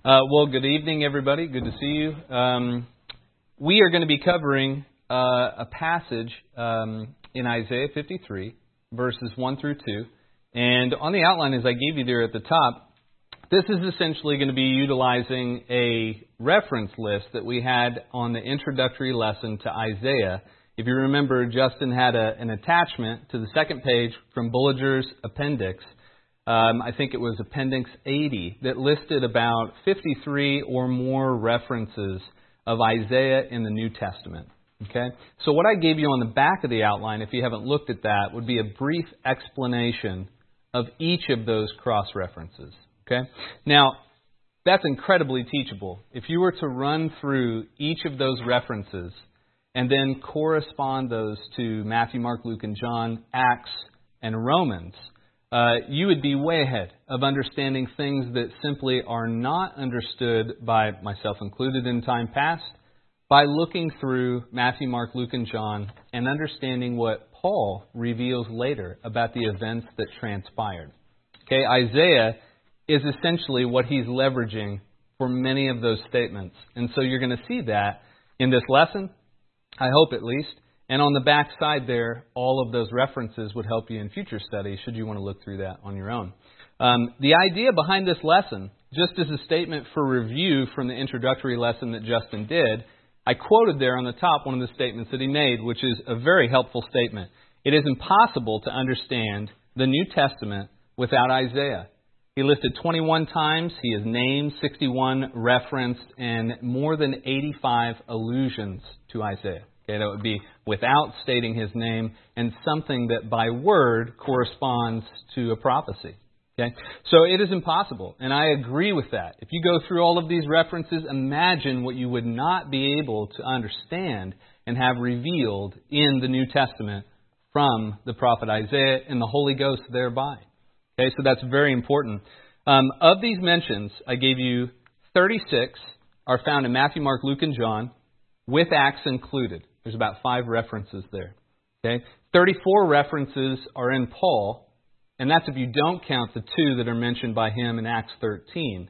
Well, good evening, everybody. Good to see you. We are going to be covering a passage in Isaiah 53, verses 1 through 2. And on the outline, as I gave you there at the top, this is essentially going to be utilizing a reference list that we had on the introductory lesson to Isaiah. If you remember, Justin had an attachment to the second page from Bullinger's appendix. I think it was Appendix 80, that listed about 53 or more references of Isaiah in the New Testament. Okay? So what I gave you on the back of the outline, if you haven't looked at that, would be a brief explanation of each of those cross-references. Okay? Now, that's incredibly teachable. If you were to run through each of those references and then correspond those to Matthew, Mark, Luke, and John, Acts, and Romans, you would be way ahead of understanding things that simply are not understood by myself included in time past by looking through Matthew, Mark, Luke, and John and understanding what Paul reveals later about the events that transpired. Okay, Isaiah is essentially what he's leveraging for many of those statements. And so you're going to see that in this lesson, I hope at least. And on the back side there, all of those references would help you in future studies should you want to look through that on your own. The idea behind this lesson, just as a statement for review from the introductory lesson that Justin did, I quoted there on the top one of the statements that he made, which is a very helpful statement. It is impossible to understand the New Testament without Isaiah. He listed 21 times, he is named, 61 referenced, and more than 85 allusions to Isaiah. Okay, that would be without stating his name and something that by word corresponds to a prophecy. Okay, so it is impossible, and I agree with that. If you go through all of these references, imagine what you would not be able to understand and have revealed in the New Testament from the prophet Isaiah and the Holy Ghost thereby. Okay, so that's very important. Of these mentions, I gave you 36 are found in Matthew, Mark, Luke, and John, with Acts included. There's about 5 references there. Okay, 34 references are in Paul, and that's if you don't count the 2 that are mentioned by him in Acts 13.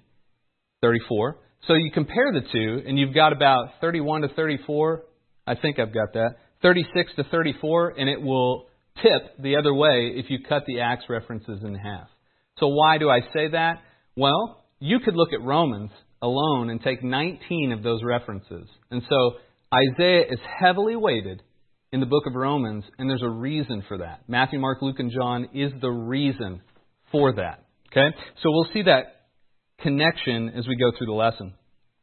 34. So you compare the two, and you've got about 31 to 34. I think I've got that. 36 to 34, and it will tip the other way if you cut the Acts references in half. So why do I say that? Well, you could look at Romans alone and take 19 of those references. And so Isaiah is heavily weighted in the book of Romans, and there's a reason for that. Matthew, Mark, Luke, and John is the reason for that. Okay? So we'll see that connection as we go through the lesson.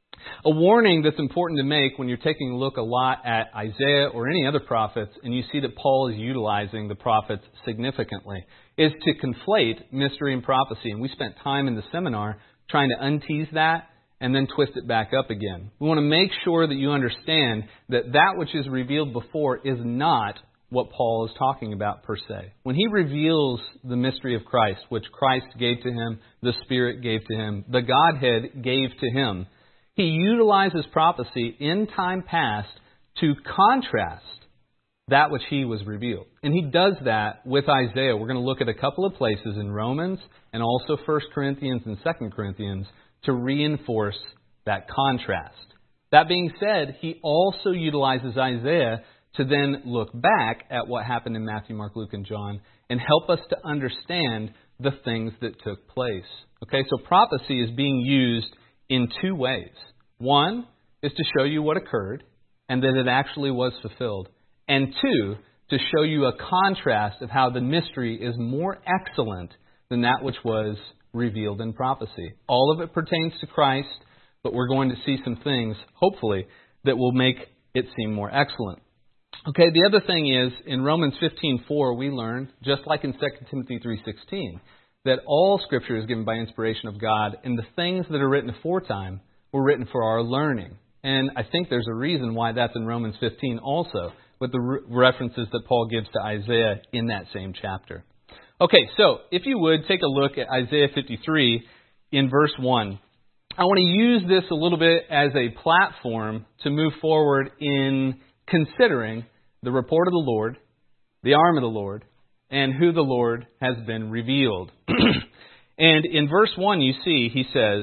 A warning that's important to make when you're taking a look a lot at Isaiah or any other prophets, and you see that Paul is utilizing the prophets significantly, is to conflate mystery and prophecy. And we spent time in the seminar trying to untease that and then twist it back up again. We want to make sure that you understand that that which is revealed before is not what Paul is talking about per se. When he reveals the mystery of Christ, which Christ gave to him, the Spirit gave to him, the Godhead gave to him, he utilizes prophecy in time past to contrast that which he was revealed. And he does that with Isaiah. We're going to look at a couple of places in Romans and also 1 Corinthians and 2 Corinthians to reinforce that contrast. That being said, he also utilizes Isaiah to then look back at what happened in Matthew, Mark, Luke, and John and help us to understand the things that took place. Okay, so prophecy is being used in 2 ways. One is to show you what occurred and that it actually was fulfilled. And 2, to show you a contrast of how the mystery is more excellent than that which was revealed in prophecy. All of it pertains to Christ, but we're going to see some things, hopefully, that will make it seem more excellent. Okay, the other thing is, in Romans 15:4, we learn, just like in 2 Timothy 3:16, that all Scripture is given by inspiration of God, and the things that are written aforetime were written for our learning. And I think there's a reason why that's in Romans 15 also, with the references that Paul gives to Isaiah in that same chapter. Okay, so if you would, take a look at Isaiah 53 in verse 1. I want to use this a little bit as a platform to move forward in considering the report of the Lord, the arm of the Lord, and who the Lord has been revealed. And in verse 1 you see, he says,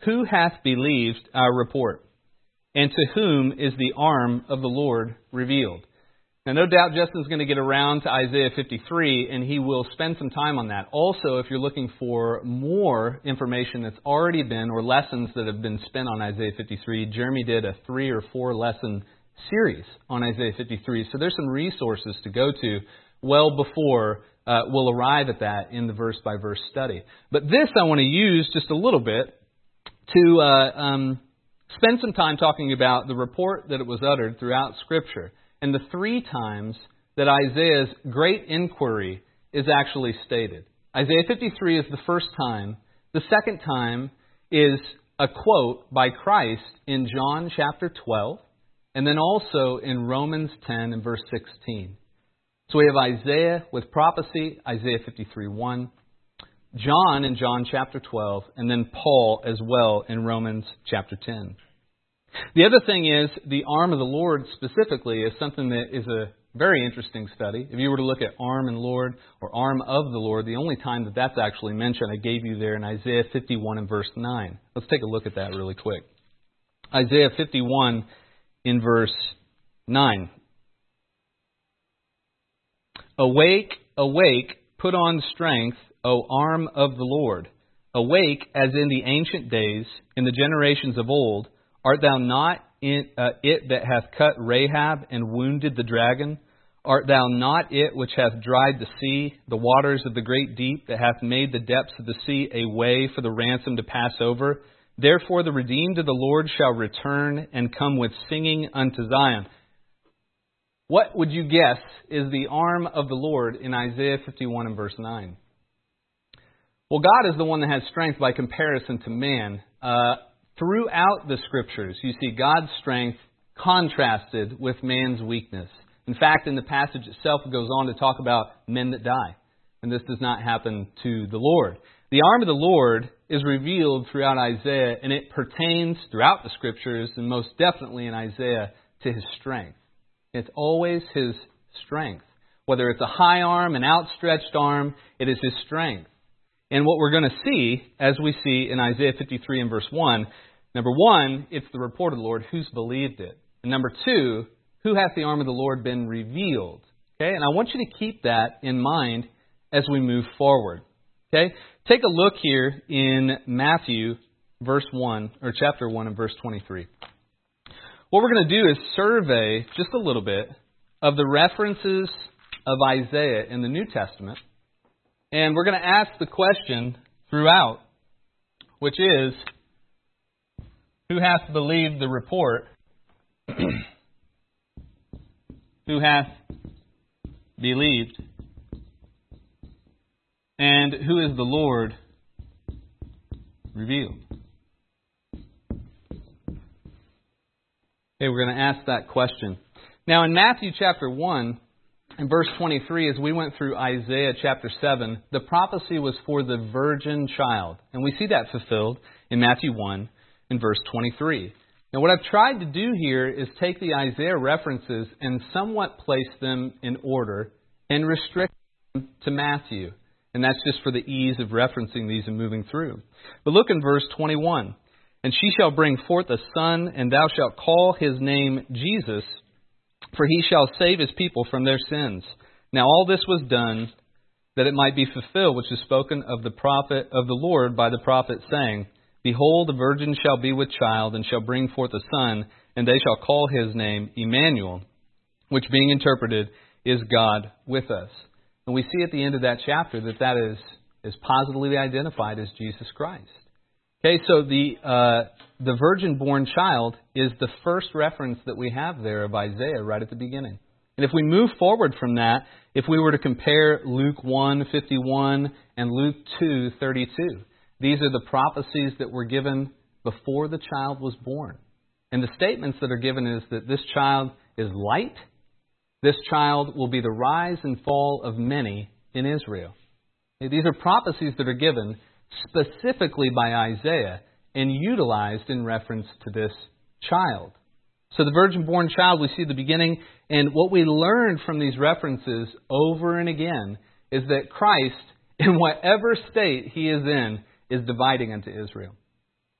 who hath believed our report? And to whom is the arm of the Lord revealed? Now, no doubt Justin's going to get around to Isaiah 53, and he will spend some time on that. Also, if you're looking for more information that's already been, or lessons that have been spent on Isaiah 53, Jeremy did a 3 or 4 lesson series on Isaiah 53. So there's some resources to go to well before we'll arrive at that in the verse-by-verse study. But this I want to use just a little bit to spend some time talking about the report that it was uttered throughout Scripture, and the 3 times that Isaiah's great inquiry is actually stated. Isaiah 53 is the first time. The second time is a quote by Christ in John chapter 12, and then also in Romans 10 and verse 16. So we have Isaiah with prophecy, Isaiah 53:1, John in John chapter 12, and then Paul as well in Romans chapter 10. The other thing is, the arm of the Lord specifically is something that is a very interesting study. If you were to look at arm and Lord, or arm of the Lord, the only time that that's actually mentioned, I gave you there in Isaiah 51 and verse 9. Let's take a look at that really quick. Isaiah 51 in verse 9. Awake, awake, put on strength, O arm of the Lord. Awake as in the ancient days, in the generations of old. Art thou not it that hath cut Rahab and wounded the dragon? Art thou not it which hath dried the sea, the waters of the great deep, that hath made the depths of the sea a way for the ransom to pass over? Therefore the redeemed of the Lord shall return and come with singing unto Zion. What would you guess is the arm of the Lord in Isaiah 51 and verse 9? Well, God is the one that has strength by comparison to man. Throughout the Scriptures, you see God's strength contrasted with man's weakness. In fact, in the passage itself, it goes on to talk about men that die. And this does not happen to the Lord. The arm of the Lord is revealed throughout Isaiah, and it pertains throughout the Scriptures, and most definitely in Isaiah, to His strength. It's always His strength. Whether it's a high arm, an outstretched arm, it is His strength. And what we're going to see, as we see in Isaiah 53 and verse 1, number 1, it's the report of the Lord, who's believed it. And number 2, who hath the arm of the Lord been revealed? Okay, and I want you to keep that in mind as we move forward. Okay, take a look here in Matthew verse 1, or chapter 1 and verse 23. What we're going to do is survey just a little bit of the references of Isaiah in the New Testament. And we're going to ask the question throughout, which is, who hath believed the report? Who hath believed? And who is the Lord revealed? Okay, we're going to ask that question. Now, in Matthew chapter 1, in verse 23, as we went through Isaiah chapter 7, the prophecy was for the virgin child. And we see that fulfilled in Matthew 1 in verse 23. Now, what I've tried to do here is take the Isaiah references and somewhat place them in order and restrict them to Matthew. And that's just for the ease of referencing these and moving through. But look in verse 21. And she shall bring forth a son, and thou shalt call his name Jesus, for he shall save his people from their sins. Now all this was done that it might be fulfilled, which is spoken of the prophet of the Lord by the prophet, saying, Behold, a virgin shall be with child, and shall bring forth a son, and they shall call his name Emmanuel, which being interpreted is God with us. And we see at the end of that chapter that is positively identified as Jesus Christ. Okay, so the virgin-born child is the first reference that we have there of Isaiah right at the beginning. And if we move forward from that, if we were to compare Luke 1:51 and Luke 2:32, these are the prophecies that were given before the child was born. And the statements that are given is that this child is light. This child will be the rise and fall of many in Israel. These are prophecies that are given specifically by Isaiah and utilized in reference to this child. So the virgin-born child, we see at the beginning, and what we learned from these references over and again is that Christ, in whatever state He is in, is dividing unto Israel.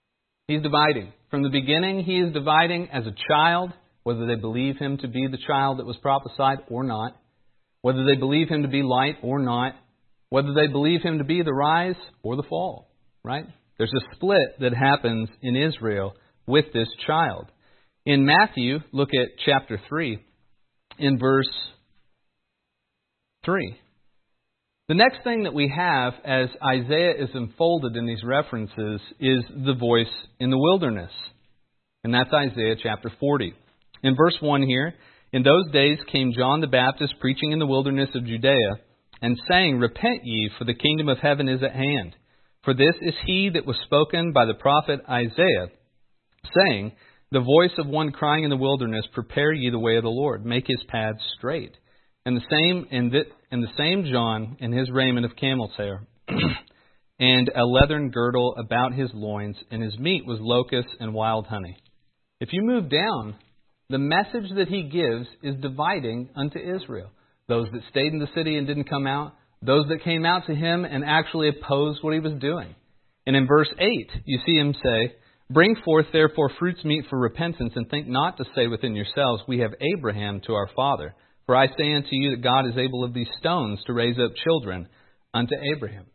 He's dividing. From the beginning, he is dividing as a child, whether they believe him to be the child that was prophesied or not, whether they believe him to be light or not, whether they believe him to be the rise or the fall, right? There's a split that happens in Israel with this child. In Matthew, look at chapter 3, in verse 3. The next thing that we have as Isaiah is unfolded in these references is the voice in the wilderness. And that's Isaiah chapter 40. In verse 1 here, in those days came John the Baptist preaching in the wilderness of Judea and saying, Repent ye, for the kingdom of heaven is at hand. For this is he that was spoken by the prophet Isaiah, saying, The voice of one crying in the wilderness, Prepare ye the way of the Lord, make his paths straight. And the same John in his raiment of camel's hair, and a leathern girdle about his loins, and his meat was locusts and wild honey. If you move down, the message that he gives is dividing unto Israel. Those that stayed in the city and didn't come out, those that came out to him and actually opposed what he was doing. And in verse 8, you see him say, Bring forth therefore fruits meet for repentance, and think not to say within yourselves, We have Abraham to our father. For I say unto you that God is able of these stones to raise up children unto Abraham.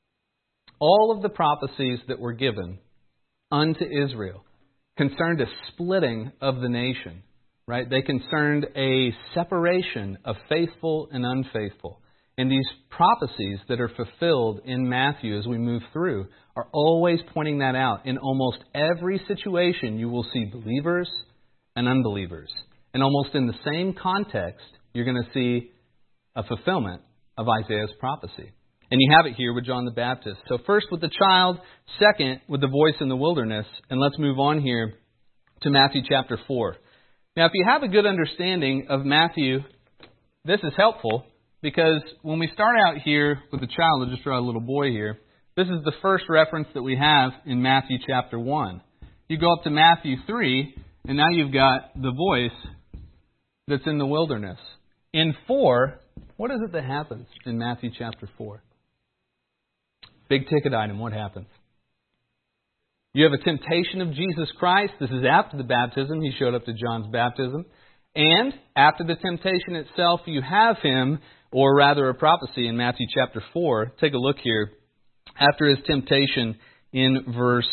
All of the prophecies that were given unto Israel concerned a splitting of the nation, right? They concerned a separation of faithful and unfaithful. And these prophecies that are fulfilled in Matthew as we move through are always pointing that out. In almost every situation, you will see believers and unbelievers. And almost in the same context, you're going to see a fulfillment of Isaiah's prophecy. And you have it here with John the Baptist. So first with the child, second with the voice in the wilderness. And let's move on here to Matthew chapter 4. Now, if you have a good understanding of Matthew, this is helpful because when we start out here with the child, I'll just draw a little boy here. This is the first reference that we have in Matthew chapter 1. You go up to Matthew 3, and now you've got the voice that's in the wilderness. In 4, what is it that happens in Matthew chapter 4? Big ticket item, what happens? You have a temptation of Jesus Christ. This is after the baptism. He showed up to John's baptism. And after the temptation itself, you have him, or rather a prophecy in Matthew chapter 4. Take a look here. After his temptation in verse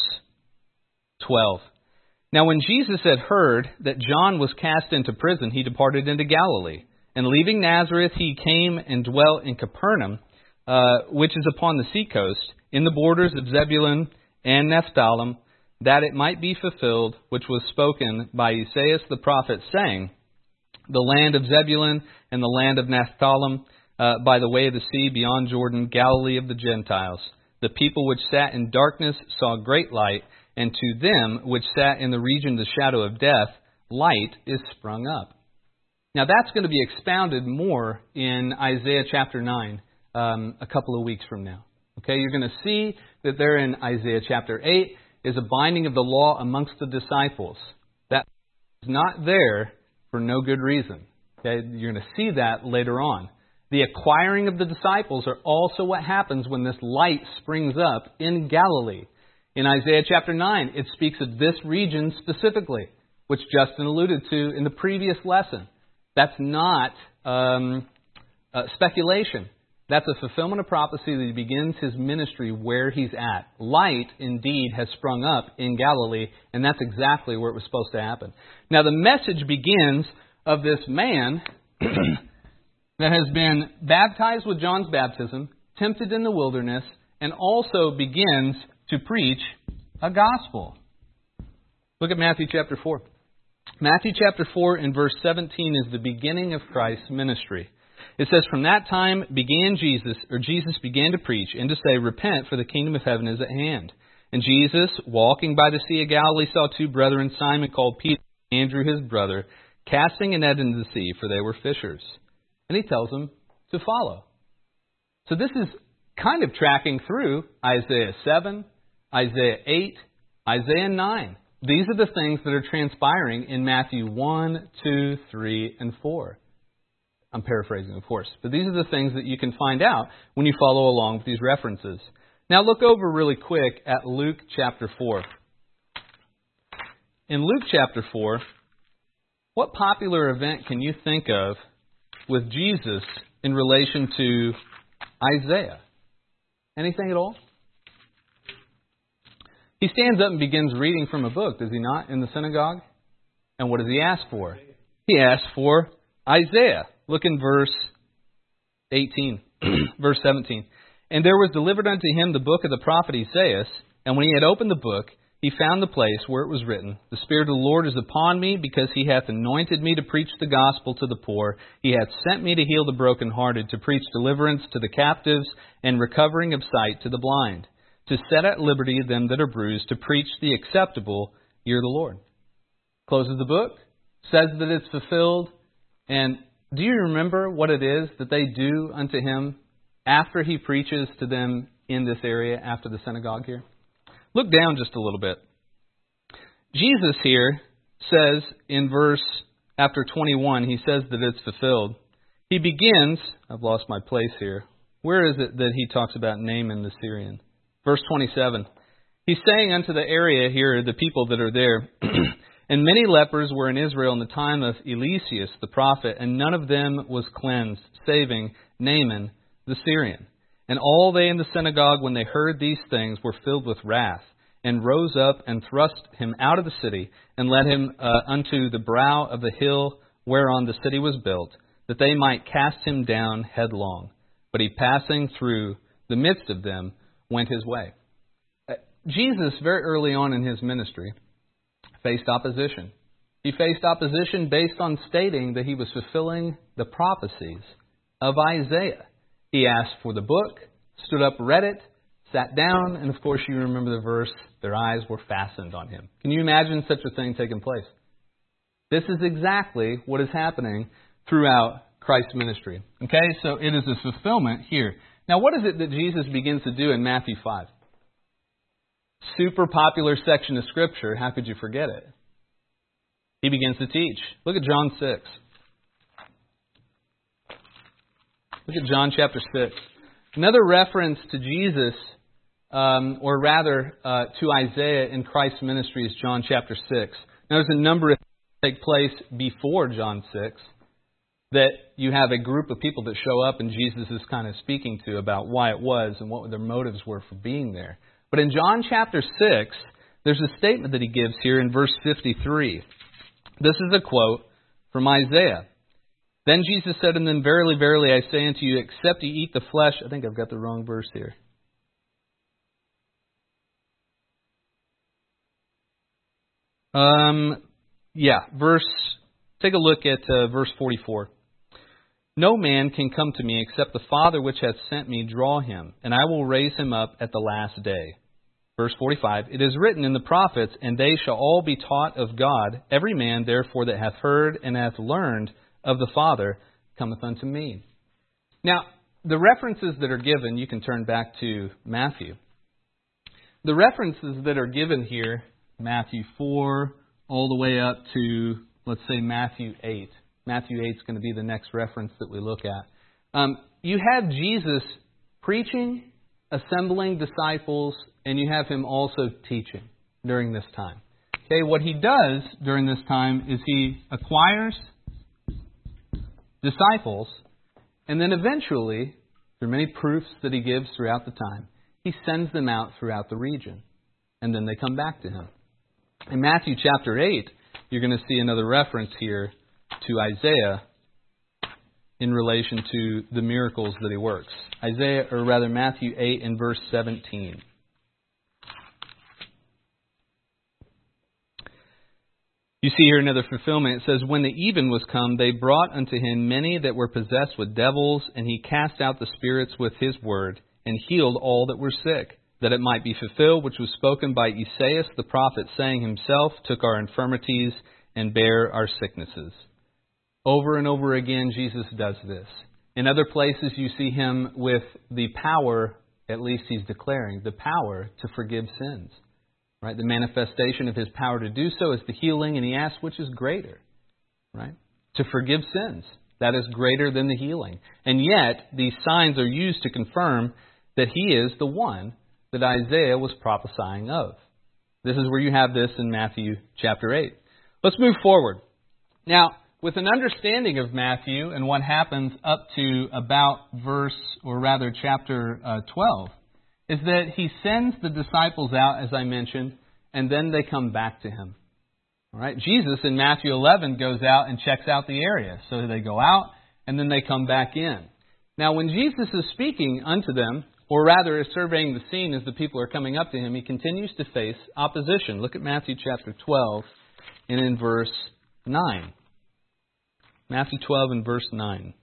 12. Now when Jesus had heard that John was cast into prison, he departed into Galilee. And leaving Nazareth, he came and dwelt in Capernaum, which is upon the seacoast, in the borders of Zebulun and Nephthalim, that it might be fulfilled, which was spoken by Isaiah the prophet, saying, The land of Zebulun and the land of Nephthalim, by the way of the sea beyond Jordan, Galilee of the Gentiles. The people which sat in darkness saw great light, and to them which sat in the region of the shadow of death, light is sprung up. Now that's going to be expounded more in Isaiah chapter 9 a couple of weeks from now. Okay, you're going to see that there in Isaiah chapter 8 is a binding of the law amongst the disciples. That is not there for no good reason. Okay, you're going to see that later on. The acquiring of the disciples are also what happens when this light springs up in Galilee. In Isaiah chapter 9, it speaks of this region specifically, which Justin alluded to in the previous lesson. That's not speculation. That's a fulfillment of prophecy that he begins his ministry where he's at. Light, indeed, has sprung up in Galilee, and that's exactly where it was supposed to happen. Now, the message begins of this man that has been baptized with John's baptism, tempted in the wilderness, and also begins to preach a gospel. Look at Matthew chapter 4. Matthew chapter 4 in verse 17 is the beginning of Christ's ministry. It says, From that time Jesus began to preach and to say, Repent, for the kingdom of heaven is at hand. And Jesus, walking by the Sea of Galilee, saw two brethren, Simon called Peter, and Andrew his brother, casting a net into the sea, for they were fishers. And he tells them to follow. So this is kind of tracking through Isaiah 7, Isaiah 8, Isaiah 9. These are the things that are transpiring in Matthew 1, 2, 3, and 4. I'm paraphrasing, of course. But these are the things that you can find out when you follow along with these references. Now look over really quick at Luke chapter 4. in Luke chapter 4, what popular event can you think of with Jesus in relation to Isaiah? Anything at all? He stands up and begins reading from a book, does he not, in the synagogue? And what does he ask for? He asks for Isaiah. Look in verse 18, verse 17. And there was delivered unto him the book of the prophet Isaiah, and when he had opened the book, he found the place where it was written, The Spirit of the Lord is upon me, because he hath anointed me to preach the gospel to the poor. He hath sent me to heal the brokenhearted, to preach deliverance to the captives, and recovering of sight to the blind, to set at liberty them that are bruised, to preach the acceptable year of the Lord. Closes the book, says that it's fulfilled, and do you remember what it is that they do unto him after he preaches to them in this area, after the synagogue here? Look down just a little bit. Jesus here says in verse after 21, he says that it's fulfilled. He begins, I've lost my place here. Where is it that he talks about Naaman the Syrian? Verse 27. He's saying unto the area here, the people that are there, and many lepers were in Israel in the time of Eliseus the prophet, and none of them was cleansed, saving Naaman the Syrian. And all they in the synagogue, when they heard these things, were filled with wrath, and rose up and thrust him out of the city, and led him unto the brow of the hill whereon the city was built, that they might cast him down headlong. But he, passing through the midst of them, went his way. Jesus, very early on in his ministry, faced opposition. He faced opposition based on stating that he was fulfilling the prophecies of Isaiah. He asked for the book, stood up, read it, sat down, and of course you remember the verse, their eyes were fastened on him. Can you imagine such a thing taking place? This is exactly what is happening throughout Christ's ministry. Okay, so it is a fulfillment here. Now what is it that Jesus begins to do in Matthew 5? Super popular section of Scripture, how could you forget it? He begins to teach. Look at John 6. Look at John chapter 6. Another reference to Jesus, or rather to Isaiah in Christ's ministry, is John chapter 6. Now there's a number of things that take place before John 6 that you have a group of people that show up and Jesus is kind of speaking to about why it was and what their motives were for being there. But in John chapter 6, there's a statement that he gives here in verse 53. This is a quote from Isaiah. Then Jesus said unto them, Verily, verily, I say unto you, except ye eat the flesh... I think I've got the wrong verse here. Take a look at verse 44. No man can come to me except the Father which hath sent me draw him, and I will raise him up at the last day. Verse 45, It is written in the prophets, and they shall all be taught of God. Every man, therefore, that hath heard and hath learned of the Father cometh unto me. Now, the references that are given, you can turn back to Matthew. The references that are given here, Matthew 4, all the way up to, let's say, Matthew 8. Matthew 8 is going to be the next reference that we look at. You have Jesus preaching, assembling disciples, and you have him also teaching during this time. Okay, what he does during this time is he acquires disciples, and then eventually, through many proofs that he gives throughout the time, he sends them out throughout the region, and then they come back to him. In Matthew chapter 8, you're going to see another reference here to Isaiah in relation to the miracles that he works. Matthew 8 and verse 17. You see here another fulfillment. It says, When the even was come, they brought unto him many that were possessed with devils, and he cast out the spirits with his word, and healed all that were sick, that it might be fulfilled, which was spoken by Esaias the prophet, saying, Himself took our infirmities and bare our sicknesses. Over and over again, Jesus does this. In other places, you see him with the power, at least he's declaring, the power to forgive sins. Right? The manifestation of his power to do so is the healing, and he asks, which is greater? Right? To forgive sins. That is greater than the healing. And yet, these signs are used to confirm that he is the one that Isaiah was prophesying of. This is where you have this in Matthew chapter 8. Let's move forward. Now, with an understanding of Matthew and what happens up to about chapter 12, is that he sends the disciples out, as I mentioned, and then they come back to him. All right? Jesus in Matthew 11 goes out and checks out the area. So they go out and then they come back in. Now, when Jesus is speaking unto them, or rather is surveying the scene as the people are coming up to him, he continues to face opposition. Look at Matthew chapter 12 and in verse 9. Matthew 12 and verse 9.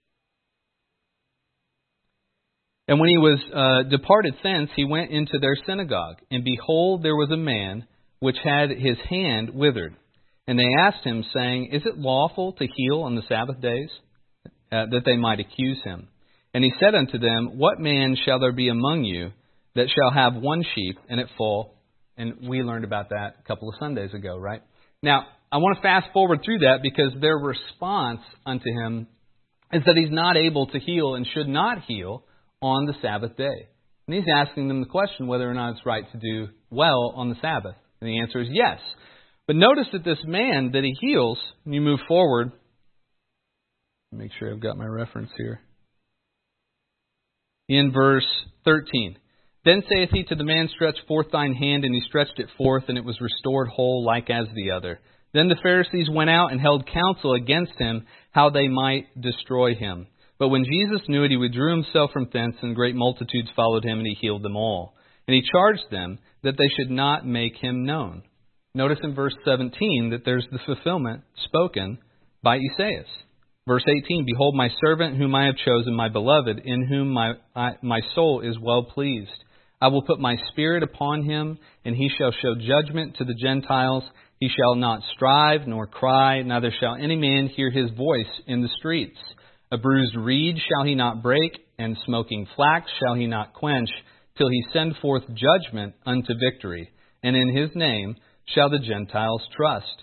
And when he was departed thence, he went into their synagogue. And behold, there was a man which had his hand withered. And they asked him, saying, Is it lawful to heal on the Sabbath days? That they might accuse him. And he said unto them, What man shall there be among you that shall have one sheep, and it fall? And we learned about that a couple of Sundays ago, right? Now, I want to fast forward through that because their response unto him is that he's not able to heal and should not heal on the Sabbath day. And he's asking them the question whether or not it's right to do well on the Sabbath. And the answer is yes. But notice that this man that he heals, when you move forward, make sure I've got my reference here. In verse 13. Then saith he to the man, Stretch forth thine hand, and he stretched it forth, and it was restored whole like as the other. Then the Pharisees went out and held counsel against him, how they might destroy him. But when Jesus knew it, he withdrew himself from thence, and great multitudes followed him, and he healed them all. And he charged them that they should not make him known. Notice in verse 17 that there's the fulfillment spoken by Isaiah. Verse 18, Behold my servant whom I have chosen, my beloved, in whom my soul is well pleased. I will put my spirit upon him, and he shall show judgment to the Gentiles. He shall not strive nor cry, neither shall any man hear his voice in the streets. A bruised reed shall he not break, and smoking flax shall he not quench, till he send forth judgment unto victory. And in his name shall the Gentiles trust.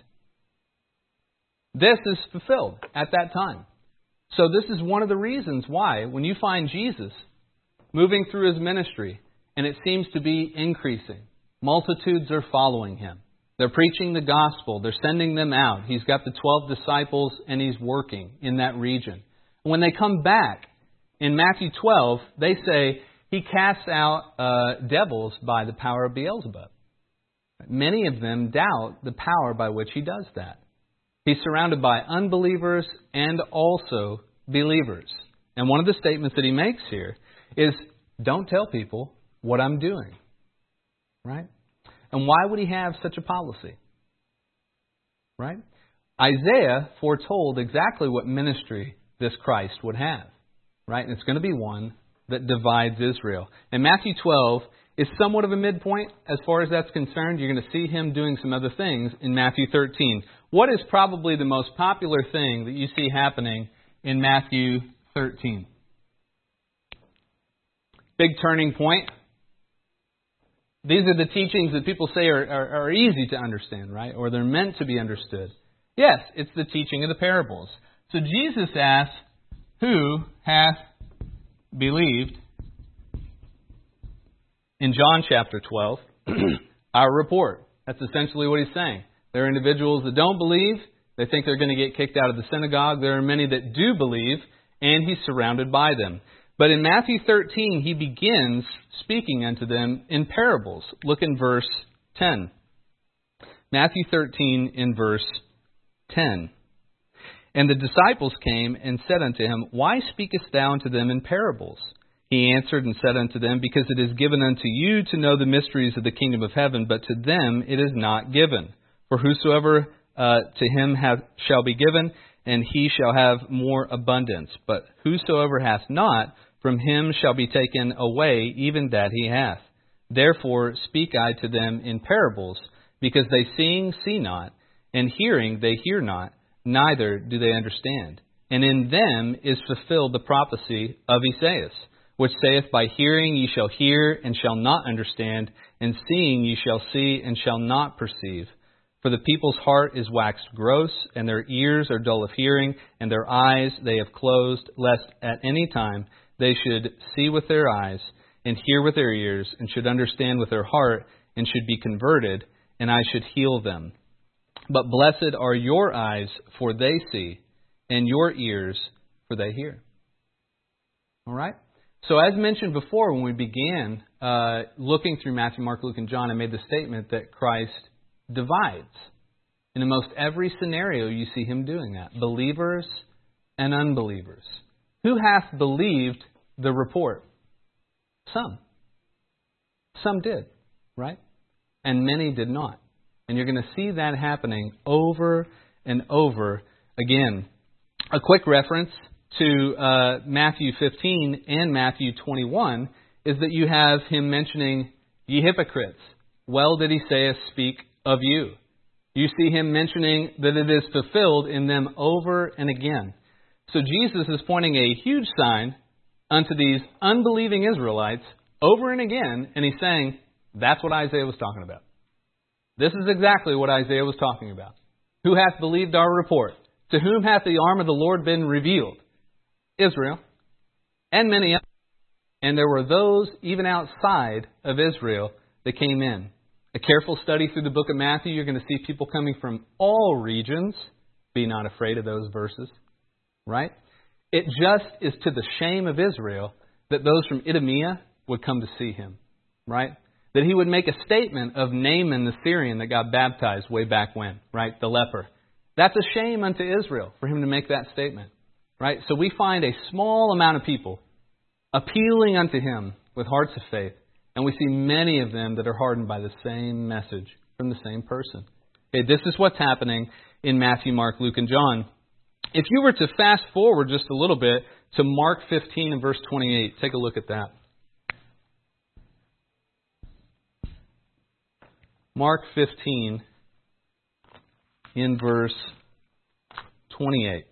This is fulfilled at that time. So this is one of the reasons why, when you find Jesus moving through his ministry, and it seems to be increasing, multitudes are following him. They're preaching the gospel. They're sending them out. He's got the 12 disciples, and he's working in that region. When they come back, in Matthew 12, they say he casts out devils by the power of Beelzebub. Many of them doubt the power by which he does that. He's surrounded by unbelievers and also believers. And one of the statements that he makes here is, don't tell people what I'm doing. Right? And why would he have such a policy? Right? Isaiah foretold exactly what ministry this Christ would have. Right? And it's going to be one that divides Israel. And Matthew 12 is somewhat of a midpoint as far as that's concerned. You're going to see him doing some other things in Matthew 13. What is probably the most popular thing that you see happening in Matthew 13? Big turning point. These are the teachings that people say are easy to understand, right? Or they're meant to be understood. Yes, it's the teaching of the parables. So Jesus asks, Who hath believed? In John chapter 12, our report. That's essentially what he's saying. There are individuals that don't believe. They think they're going to get kicked out of the synagogue. There are many that do believe, and he's surrounded by them. But in Matthew 13, he begins speaking unto them in parables. Look in verse 10. Matthew 13 in verse 10. And the disciples came and said unto him, Why speakest thou unto them in parables? He answered and said unto them, Because it is given unto you to know the mysteries of the kingdom of heaven, but to them it is not given. For whosoever to him shall be given, and he shall have more abundance. But whosoever hath not, from him shall be taken away even that he hath. Therefore speak I to them in parables, because they seeing see not, and hearing they hear not, neither do they understand. And in them is fulfilled the prophecy of Isaiah, which saith, By hearing ye shall hear, and shall not understand, and seeing ye shall see, and shall not perceive. For the people's heart is waxed gross, and their ears are dull of hearing, and their eyes they have closed, lest at any time they should see with their eyes, and hear with their ears, and should understand with their heart, and should be converted, and I should heal them. But blessed are your eyes, for they see, and your ears, for they hear. All right? So as mentioned before, when we began looking through Matthew, Mark, Luke, and John, I made the statement that Christ divides. In almost every scenario, you see him doing that. Believers and unbelievers. Who hath believed the report? Some. Some did, right? And many did not. And you're going to see that happening over and over again. A quick reference to Matthew 15 and Matthew 21 is that you have him mentioning, ye hypocrites, well did he say us speak of you. You see him mentioning that it is fulfilled in them over and again. So Jesus is pointing a huge sign unto these unbelieving Israelites over and again, and he's saying, that's what Isaiah was talking about. This is exactly what Isaiah was talking about. Who hath believed our report? To whom hath the arm of the Lord been revealed? Israel, and many others. And there were those even outside of Israel that came in. A careful study through the book of Matthew, you're going to see people coming from all regions. Be not afraid of those verses, right? It just is to the shame of Israel that those from Idumea would come to see him, right? That he would make a statement of Naaman the Syrian that got baptized way back when, right? The leper. That's a shame unto Israel for him to make that statement, right? So we find a small amount of people appealing unto him with hearts of faith. And we see many of them that are hardened by the same message from the same person. Okay, this is what's happening in Matthew, Mark, Luke, and John. If you were to fast forward just a little bit to Mark 15 and verse 28, take a look at that. Mark 15 in verse 28.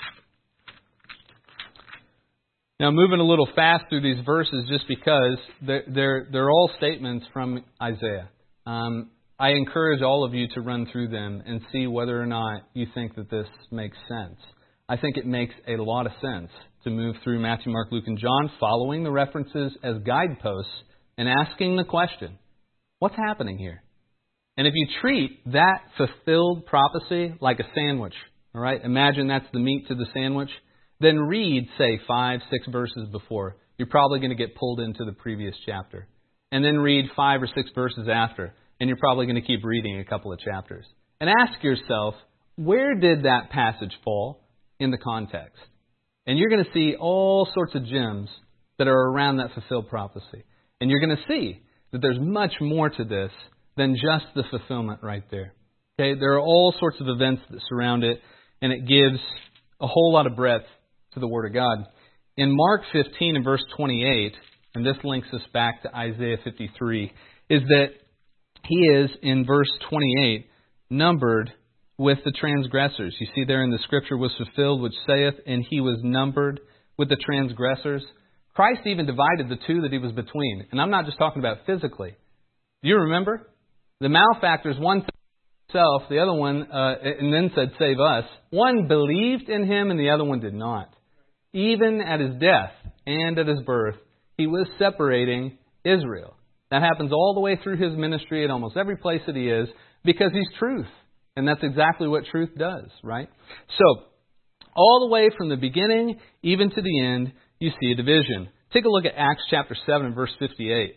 Now, moving a little fast through these verses just because they're all statements from Isaiah. I encourage all of you to run through them and see whether or not you think that this makes sense. I think it makes a lot of sense to move through Matthew, Mark, Luke, and John, following the references as guideposts and asking the question, what's happening here? And if you treat that fulfilled prophecy like a sandwich, all right, imagine that's the meat to the sandwich, then read, say, 5, 6 verses before. You're probably going to get pulled into the previous chapter. And then read 5 or 6 verses after, and you're probably going to keep reading a couple of chapters. And ask yourself, where did that passage fall in the context? And you're going to see all sorts of gems that are around that fulfilled prophecy. And you're going to see that there's much more to this than just the fulfillment right there. Okay, there are all sorts of events that surround it, and it gives a whole lot of breadth to the Word of God. In Mark 15 and verse 28, and this links us back to Isaiah 53, is that he is, in verse 28, numbered with the transgressors. You see there in the Scripture, was fulfilled, which saith, and he was numbered with the transgressors. Christ even divided the two that he was between. And I'm not just talking about physically. Do you remember? The malefactors, one himself, the other one, and then said, save us. One believed in him and the other one did not. Even at his death and at his birth, he was separating Israel. That happens all the way through his ministry at almost every place that he is, because he's truth. And that's exactly what truth does, right? So, all the way from the beginning, even to the end, you see a division. Take a look at Acts chapter 7 and verse 58.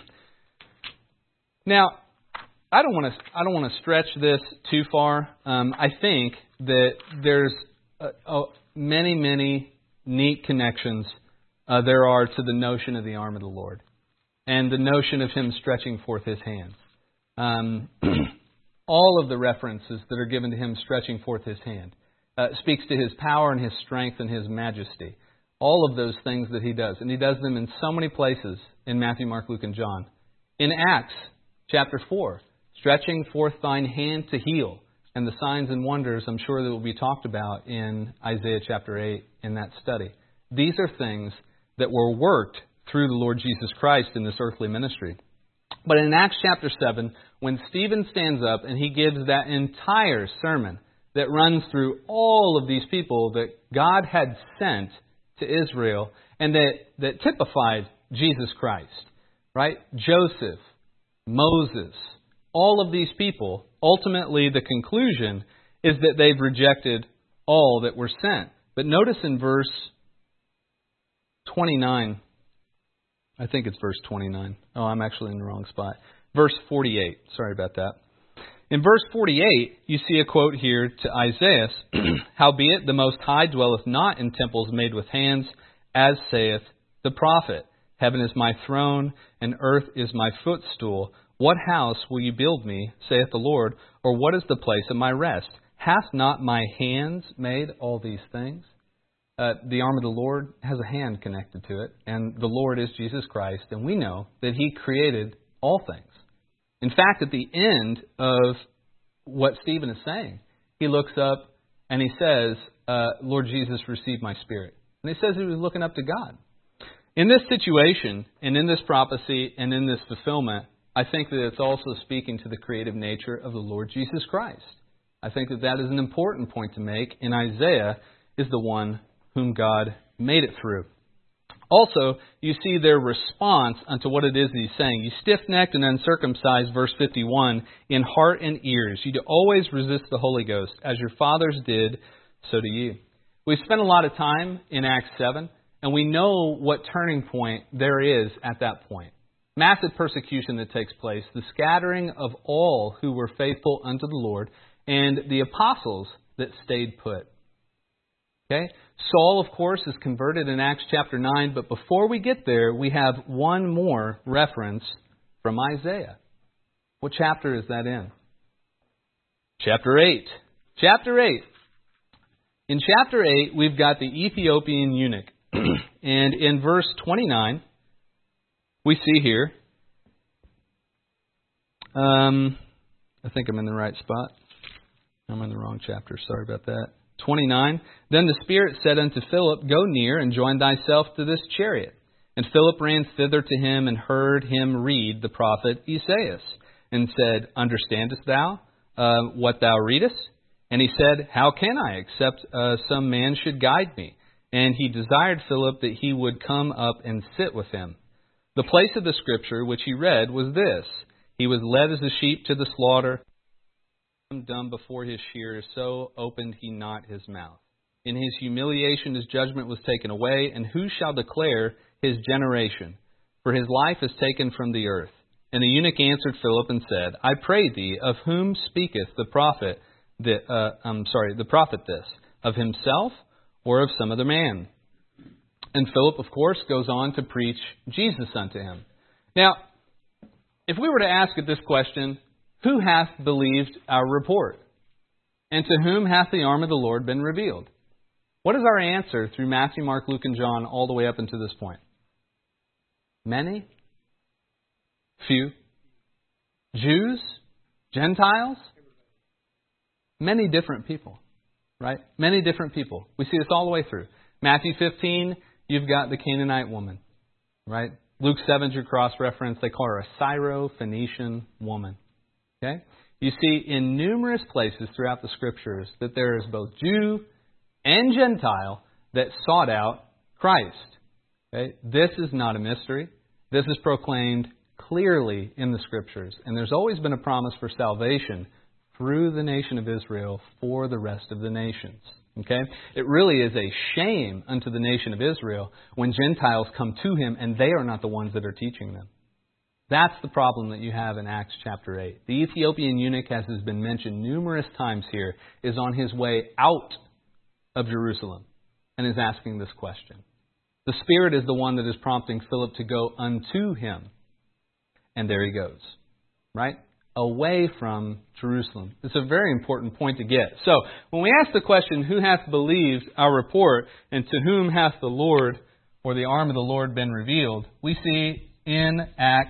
Now, I don't want to stretch this too far. I think that there's many neat connections there are to the notion of the arm of the Lord and the notion of him stretching forth his hands. All of the references that are given to him stretching forth his hand speaks to his power and his strength and his majesty. All of those things that he does. And he does them in so many places in Matthew, Mark, Luke, and John. In Acts chapter 4, stretching forth thine hand to heal. And the signs and wonders, I'm sure, that will be talked about in Isaiah chapter 8 in that study. These are things that were worked through the Lord Jesus Christ in this earthly ministry. But in Acts chapter 7, when Stephen stands up and he gives that entire sermon that runs through all of these people that God had sent to Israel and that typified Jesus Christ, right? Joseph, Moses, all of these people, ultimately the conclusion is that they've rejected all that were sent. But notice in verse 29, I think it's verse 29. Oh, I'm actually in the wrong spot. Verse 48. Sorry about that. In verse 48, you see a quote here to Isaiah, "Howbeit the Most High dwelleth not in temples made with hands, as saith the prophet. Heaven is my throne, and earth is my footstool. What house will you build me, saith the Lord, or what is the place of my rest? Hath not my hands made all these things?" The arm of the Lord has a hand connected to it, and the Lord is Jesus Christ, and we know that He created all things. In fact, at the end of what Stephen is saying, he looks up and he says, "Lord Jesus, receive my spirit." And he says he was looking up to God. In this situation, and in this prophecy, and in this fulfillment, I think that it's also speaking to the creative nature of the Lord Jesus Christ. I think that that is an important point to make, and Isaiah is the one whom God made it through. Also, you see their response unto what it is that he's saying. "You stiff-necked and uncircumcised," verse 51, "in heart and ears. You do always resist the Holy Ghost. As your fathers did, so do you." We've spent a lot of time in Acts 7, and we know what turning point there is at that point. Massive persecution that takes place, the scattering of all who were faithful unto the Lord, and the apostles that stayed put. Okay? Saul, of course, is converted in Acts chapter 9, but before we get there, we have one more reference from Isaiah. What chapter is that in? Chapter 8. Chapter 8. In chapter 8, we've got the Ethiopian eunuch. And in verse 29, we see here, I think I'm in the right spot. I'm in the wrong chapter. Sorry about that. 29, "Then the Spirit said unto Philip, Go near and join thyself to this chariot. And Philip ran thither to him and heard him read the prophet Isaiah, and said, Understandest thou what thou readest? And he said, How can I, except some man should guide me? And he desired Philip that he would come up and sit with him. The place of the scripture which he read was this: He was led as a sheep to the slaughter, dumb before his shearers, so opened he not his mouth. In his humiliation his judgment was taken away, and who shall declare his generation? For his life is taken from the earth. And the eunuch answered Philip and said, I pray thee, of whom speaketh the prophet this? Of himself or of some other man? And Philip, of course, goes on to preach Jesus unto him. Now, if we were to ask at this question, who hath believed our report? And to whom hath the arm of the Lord been revealed? What is our answer through Matthew, Mark, Luke, and John all the way up until this point? Many? Few? Jews? Gentiles? Many different people, right? Many different people. We see this all the way through. Matthew 15, you've got the Canaanite woman, right? Luke 7's your cross-reference. They call her a Syro-Phoenician woman. Okay? You see in numerous places throughout the Scriptures that there is both Jew and Gentile that sought out Christ. Okay? This is not a mystery. This is proclaimed clearly in the Scriptures. And there's always been a promise for salvation through the nation of Israel for the rest of the nations. Okay? It really is a shame unto the nation of Israel when Gentiles come to him and they are not the ones that are teaching them. That's the problem that you have in Acts chapter 8. The Ethiopian eunuch, as has been mentioned numerous times here, is on his way out of Jerusalem and is asking this question. The Spirit is the one that is prompting Philip to go unto him. And there he goes. Right? Away from Jerusalem. It's a very important point to get. So, when we ask the question, who hath believed our report, and to whom hath the Lord, or the arm of the Lord, been revealed, we see in Acts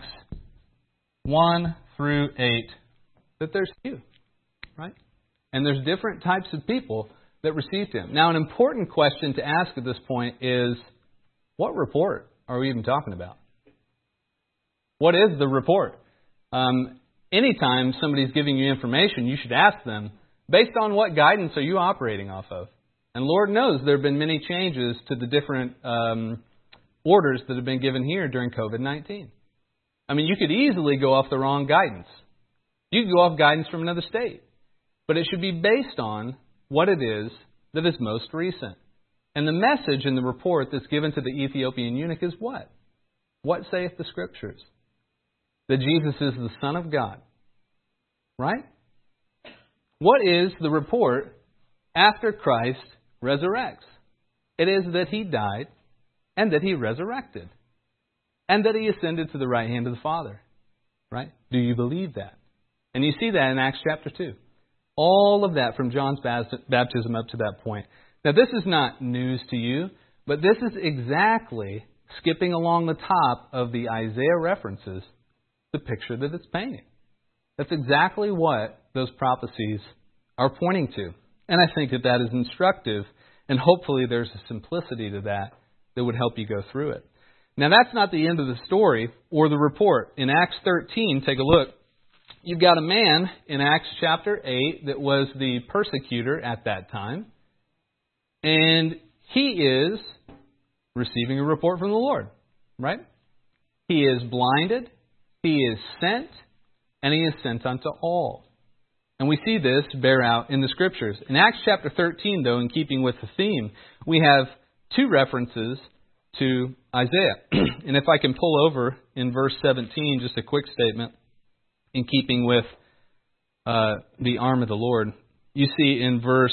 1 through 8 that there's few, right? And there's different types of people that received him. Now, an important question to ask at this point is, what report are we even talking about? What is the report? Anytime somebody's giving you information, you should ask them, based on what guidance are you operating off of? And Lord knows there have been many changes to the different orders that have been given here during COVID-19. I mean, you could easily go off the wrong guidance. You could go off guidance from another state. But it should be based on what it is that is most recent. And the message in the report that's given to the Ethiopian eunuch is what? What saith the Scriptures? That Jesus is the Son of God. Right? What is the report after Christ resurrects? It is that He died and that He resurrected and that He ascended to the right hand of the Father. Right? Do you believe that? And you see that in Acts chapter 2. All of that from John's baptism up to that point. Now, this is not news to you, but this is exactly skipping along the top of the Isaiah references, the picture that it's painting. That's exactly what those prophecies are pointing to. And I think that that is instructive, and hopefully there's a simplicity to that that would help you go through it. Now, that's not the end of the story or the report. In Acts 13, take a look. You've got a man in Acts chapter 8 that was the persecutor at that time. And he is receiving a report from the Lord, right? He is blinded, he is sent, and he is sent unto all. And we see this bear out in the Scriptures. In Acts chapter 13, though, in keeping with the theme, we have two references to Isaiah. And if I can pull over in verse 17, just a quick statement, in keeping with the arm of the Lord. You see in verse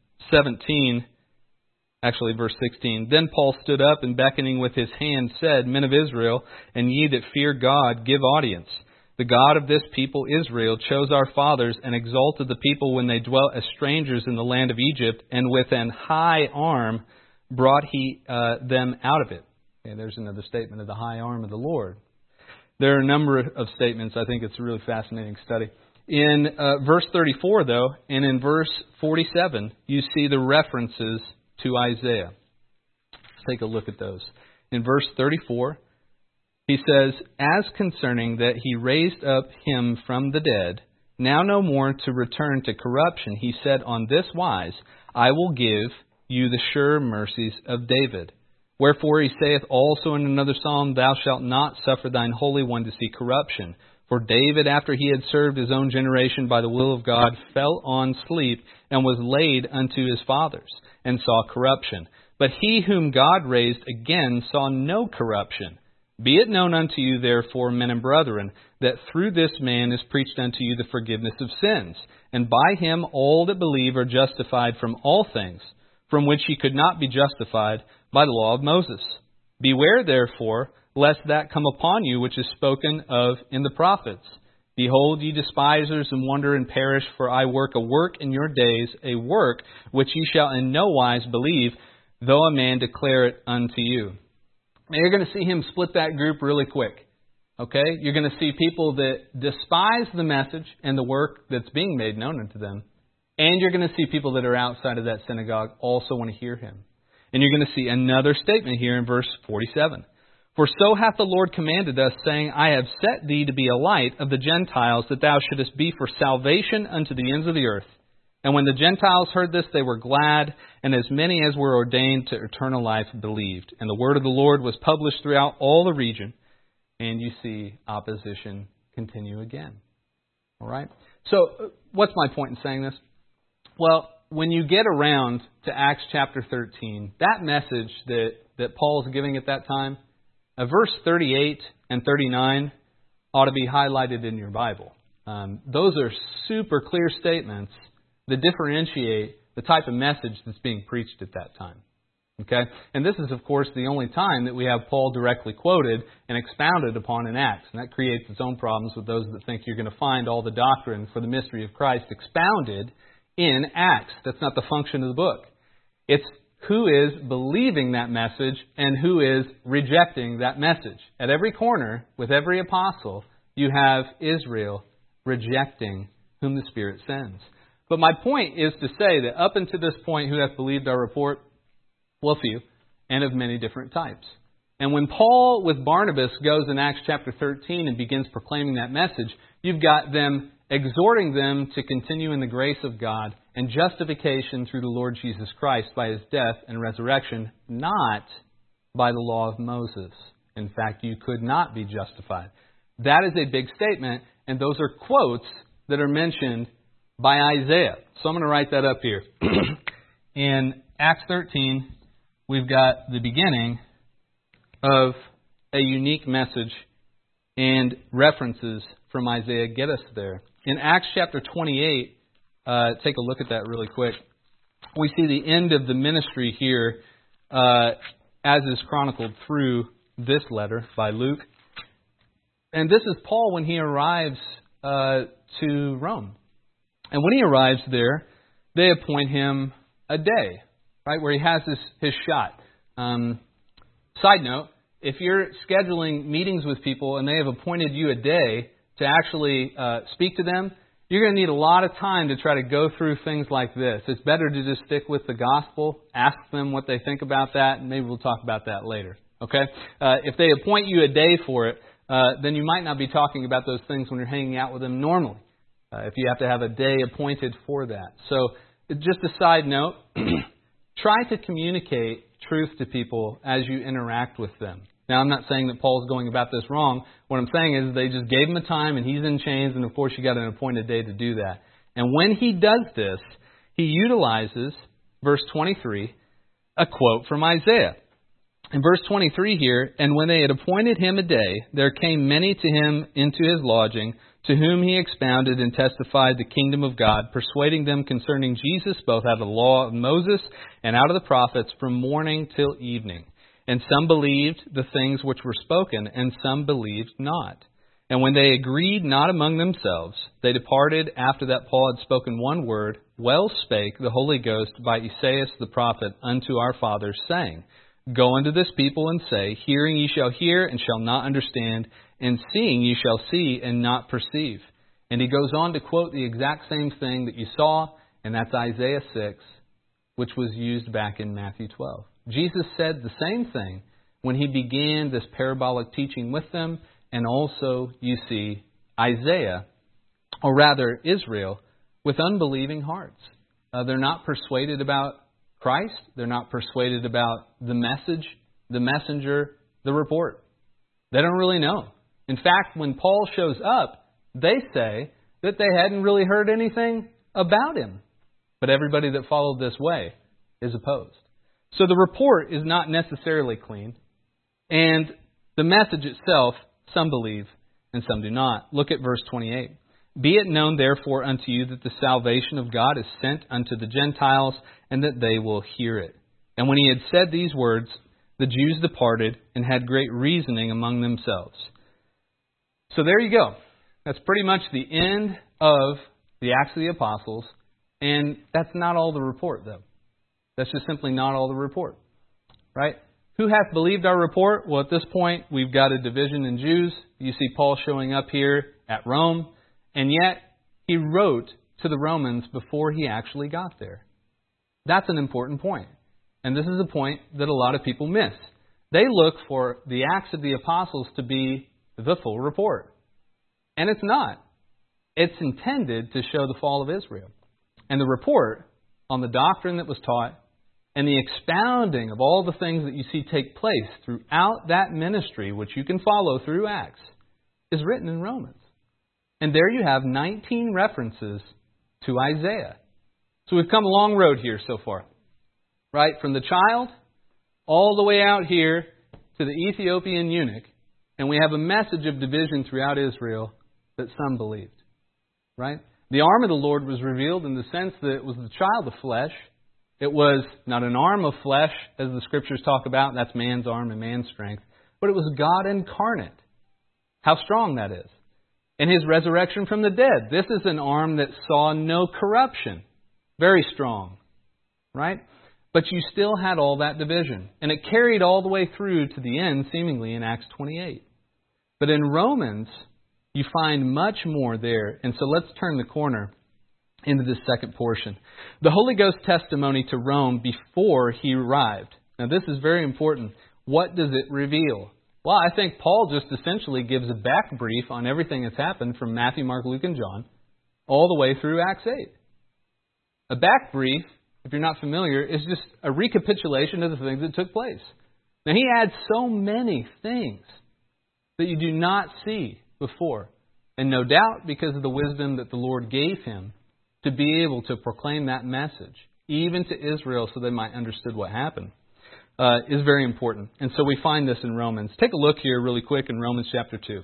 17, actually verse 16, Then Paul stood up and beckoning with his hand said, Men of Israel, and ye that fear God, give audience. The God of this people Israel chose our fathers and exalted the people when they dwelt as strangers in the land of Egypt, and with an high arm brought he them out of it. Okay, there's another statement of the high arm of the Lord. There are a number of statements. I think it's a really fascinating study. In verse 34, though, and in verse 47, you see the references to Isaiah. Let's take a look at those. In verse 34, he says, As concerning that he raised up him from the dead, now no more to return to corruption, he said on this wise, I will give you the sure mercies of David. Wherefore he saith also in another psalm, Thou shalt not suffer thine Holy One to see corruption. For David, after he had served his own generation by the will of God, fell on sleep, and was laid unto his fathers, and saw corruption. But he whom God raised again saw no corruption. Be it known unto you, therefore, men and brethren, that through this man is preached unto you the forgiveness of sins. And by him all that believe are justified from all things, from which ye could not be justified by the law of Moses. Beware, therefore, lest that come upon you which is spoken of in the prophets. Behold, ye despisers, and wonder and perish, for I work a work in your days, a work which ye shall in no wise believe, though a man declare it unto you. Now, you're going to see him split that group really quick. Okay? You're going to see people that despise the message and the work that's being made known unto them. And you're going to see people that are outside of that synagogue also want to hear him. And you're going to see another statement here in verse 47. For so hath the Lord commanded us, saying, I have set thee to be a light of the Gentiles, that thou shouldest be for salvation unto the ends of the earth. And when the Gentiles heard this, they were glad, and as many as were ordained to eternal life believed. And the word of the Lord was published throughout all the region. And you see opposition continue again. All right? So what's my point in saying this? Well, when you get around to Acts chapter 13, that message that Paul is giving at that time, verse 38 and 39 ought to be highlighted in your Bible. Those are super clear statements that differentiate the type of message that's being preached at that time. Okay? And this is, of course, the only time that we have Paul directly quoted and expounded upon in Acts. And that creates its own problems with those that think you're going to find all the doctrine for the mystery of Christ expounded in Acts. That's not the function of the book. It's who is believing that message and who is rejecting that message. At every corner, with every apostle, you have Israel rejecting whom the Spirit sends. But my point is to say that up until this point, who hath believed our report? Well, few, and of many different types. And when Paul with Barnabas goes in Acts chapter 13 and begins proclaiming that message, you've got them exhorting them to continue in the grace of God and justification through the Lord Jesus Christ by His death and resurrection, not by the law of Moses. In fact, you could not be justified. That is a big statement, and those are quotes that are mentioned by Isaiah. So I'm going to write that up here. In Acts 13, we've got the beginning of a unique message, and references from Isaiah get us there. In Acts chapter 28, take a look at that really quick. We see the end of the ministry here as is chronicled through this letter by Luke. And this is Paul when he arrives to Rome. And when he arrives there, they appoint him a day, right, where he has his shot. Side note, if you're scheduling meetings with people and they have appointed you a day to actually speak to them, you're going to need a lot of time to try to go through things like this. It's better to just stick with the gospel, ask them what they think about that, and maybe we'll talk about that later. Okay? If they appoint you a day for it, then you might not be talking about those things when you're hanging out with them normally, if you have to have a day appointed for that. So just a side note, try to communicate truth to people as you interact with them. Now, I'm not saying that Paul's going about this wrong. What I'm saying is they just gave him a time and he's in chains, and of course you got an appointed day to do that. And when he does this, he utilizes, verse 23, a quote from Isaiah. In verse 23 here, and when they had appointed him a day, there came many to him into his lodging, to whom he expounded and testified the kingdom of God, persuading them concerning Jesus, both out of the law of Moses and out of the prophets, from morning till evening. And some believed the things which were spoken, and some believed not. And when they agreed not among themselves, they departed after that Paul had spoken one word. Well spake the Holy Ghost by Esaias the prophet unto our fathers, saying, Go unto this people and say, Hearing ye shall hear and shall not understand, and seeing ye shall see and not perceive. And he goes on to quote the exact same thing that you saw, and that's Isaiah 6, which was used back in Matthew 12. Jesus said the same thing when he began this parabolic teaching with them, and also you see Isaiah, or rather Israel, with unbelieving hearts. They're not persuaded about Christ. They're not persuaded about the message, the messenger, the report. They don't really know. In fact, when Paul shows up, they say that they hadn't really heard anything about him. But everybody that followed this way is opposed. So the report is not necessarily clean. And the message itself, some believe and some do not. Look at verse 28. Be it known therefore unto you that the salvation of God is sent unto the Gentiles, and that they will hear it. And when he had said these words, the Jews departed and had great reasoning among themselves. So there you go. That's pretty much the end of the Acts of the Apostles. And that's not all the report, though. That's just simply not all the report. Right? Who hath believed our report? Well, at this point, we've got a division in Jews. You see Paul showing up here at Rome. And yet, he wrote to the Romans before he actually got there. That's an important point. And this is a point that a lot of people miss. They look for the Acts of the Apostles to be the full report. And it's not. It's intended to show the fall of Israel. And the report on the doctrine that was taught and the expounding of all the things that you see take place throughout that ministry, which you can follow through Acts, is written in Romans. And there you have 19 references to Isaiah. So we've come a long road here so far. Right? From the child all the way out here to the Ethiopian eunuch. And we have a message of division throughout Israel that some believed. Right? The arm of the Lord was revealed in the sense that it was the child of flesh. It was not an arm of flesh, as the Scriptures talk about. That's man's arm and man's strength. But it was God incarnate. How strong that is. And His resurrection from the dead. This is an arm that saw no corruption. Very strong. Right? But you still had all that division. And it carried all the way through to the end, seemingly, in Acts 28. But in Romans, you find much more there. And so let's turn the corner into this second portion. The Holy Ghost testimony to Rome before he arrived. Now this is very important. What does it reveal? Well, I think Paul just essentially gives a back brief on everything that's happened from Matthew, Mark, Luke, and John all the way through Acts 8. A back brief, if you're not familiar, is just a recapitulation of the things that took place. Now he adds so many things that you do not see before. And no doubt because of the wisdom that the Lord gave him to be able to proclaim that message, even to Israel so they might understand what happened, is very important. And so we find this in Romans. Take a look here really quick in Romans chapter 2.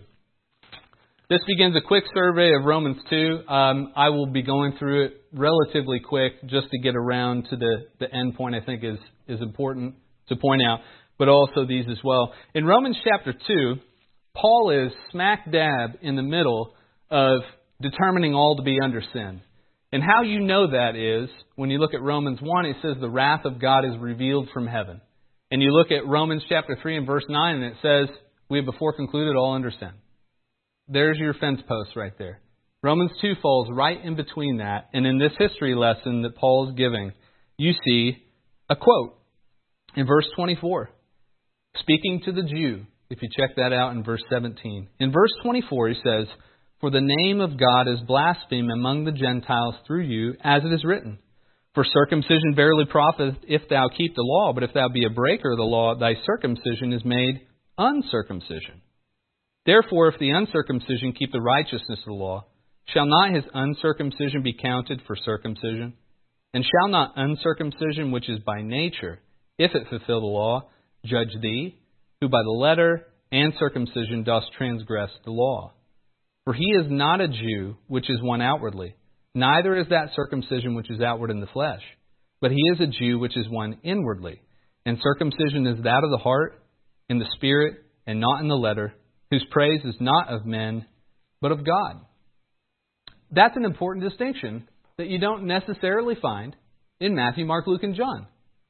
This begins a quick survey of Romans 2. I will be going through it relatively quick just to get around to the end point I think is important to point out, but also these as well. In Romans chapter 2, Paul is smack dab in the middle of determining all to be under sin. And how you know that is, when you look at Romans 1, it says the wrath of God is revealed from heaven. And you look at Romans chapter 3 and verse 9, and it says, we have before concluded all under sin. There's your fence post right there. Romans 2 falls right in between that. And in this history lesson that Paul is giving, you see a quote in verse 24. Speaking to the Jew, if you check that out in verse 17. In verse 24 he says, for the name of God is blasphemed among the Gentiles through you, as it is written. For circumcision verily profiteth if thou keep the law, but if thou be a breaker of the law, thy circumcision is made uncircumcision. Therefore, if the uncircumcision keep the righteousness of the law, shall not his uncircumcision be counted for circumcision? And shall not uncircumcision, which is by nature, if it fulfill the law, judge thee, who by the letter and circumcision dost transgress the law? For he is not a Jew, which is one outwardly, neither is that circumcision which is outward in the flesh, but he is a Jew which is one inwardly. And circumcision is that of the heart, in the spirit, and not in the letter, whose praise is not of men, but of God. That's an important distinction that you don't necessarily find in Matthew, Mark, Luke, and John.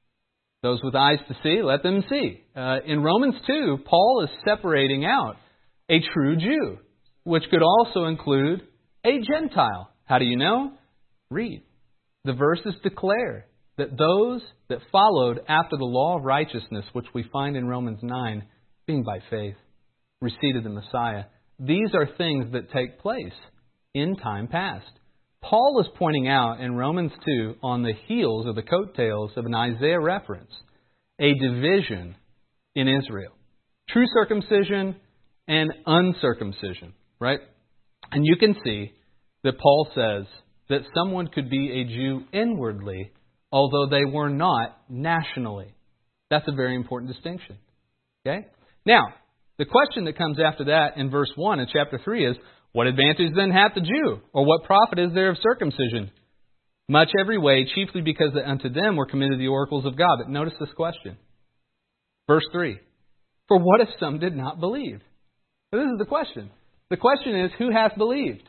Those with eyes to see, let them see. In Romans 2, Paul is separating out a true Jew, which could also include a Gentile. How do you know? Read. The verses declare that those that followed after the law of righteousness, which we find in Romans 9, being by faith, received the Messiah. These are things that take place in time past. Paul is pointing out in Romans 2, on the heels or the coattails of an Isaiah reference, a division in Israel. True circumcision and uncircumcision, right? And you can see that Paul says that someone could be a Jew inwardly, although they were not nationally. That's a very important distinction. Okay? Now, the question that comes after that in verse 1 of chapter 3 is, what advantage then hath the Jew? Or what profit is there of circumcision? Much every way, chiefly because that unto them were committed the oracles of God. But notice this question. Verse 3. For what if some did not believe? Now, this is the question. The question is, who hath believed?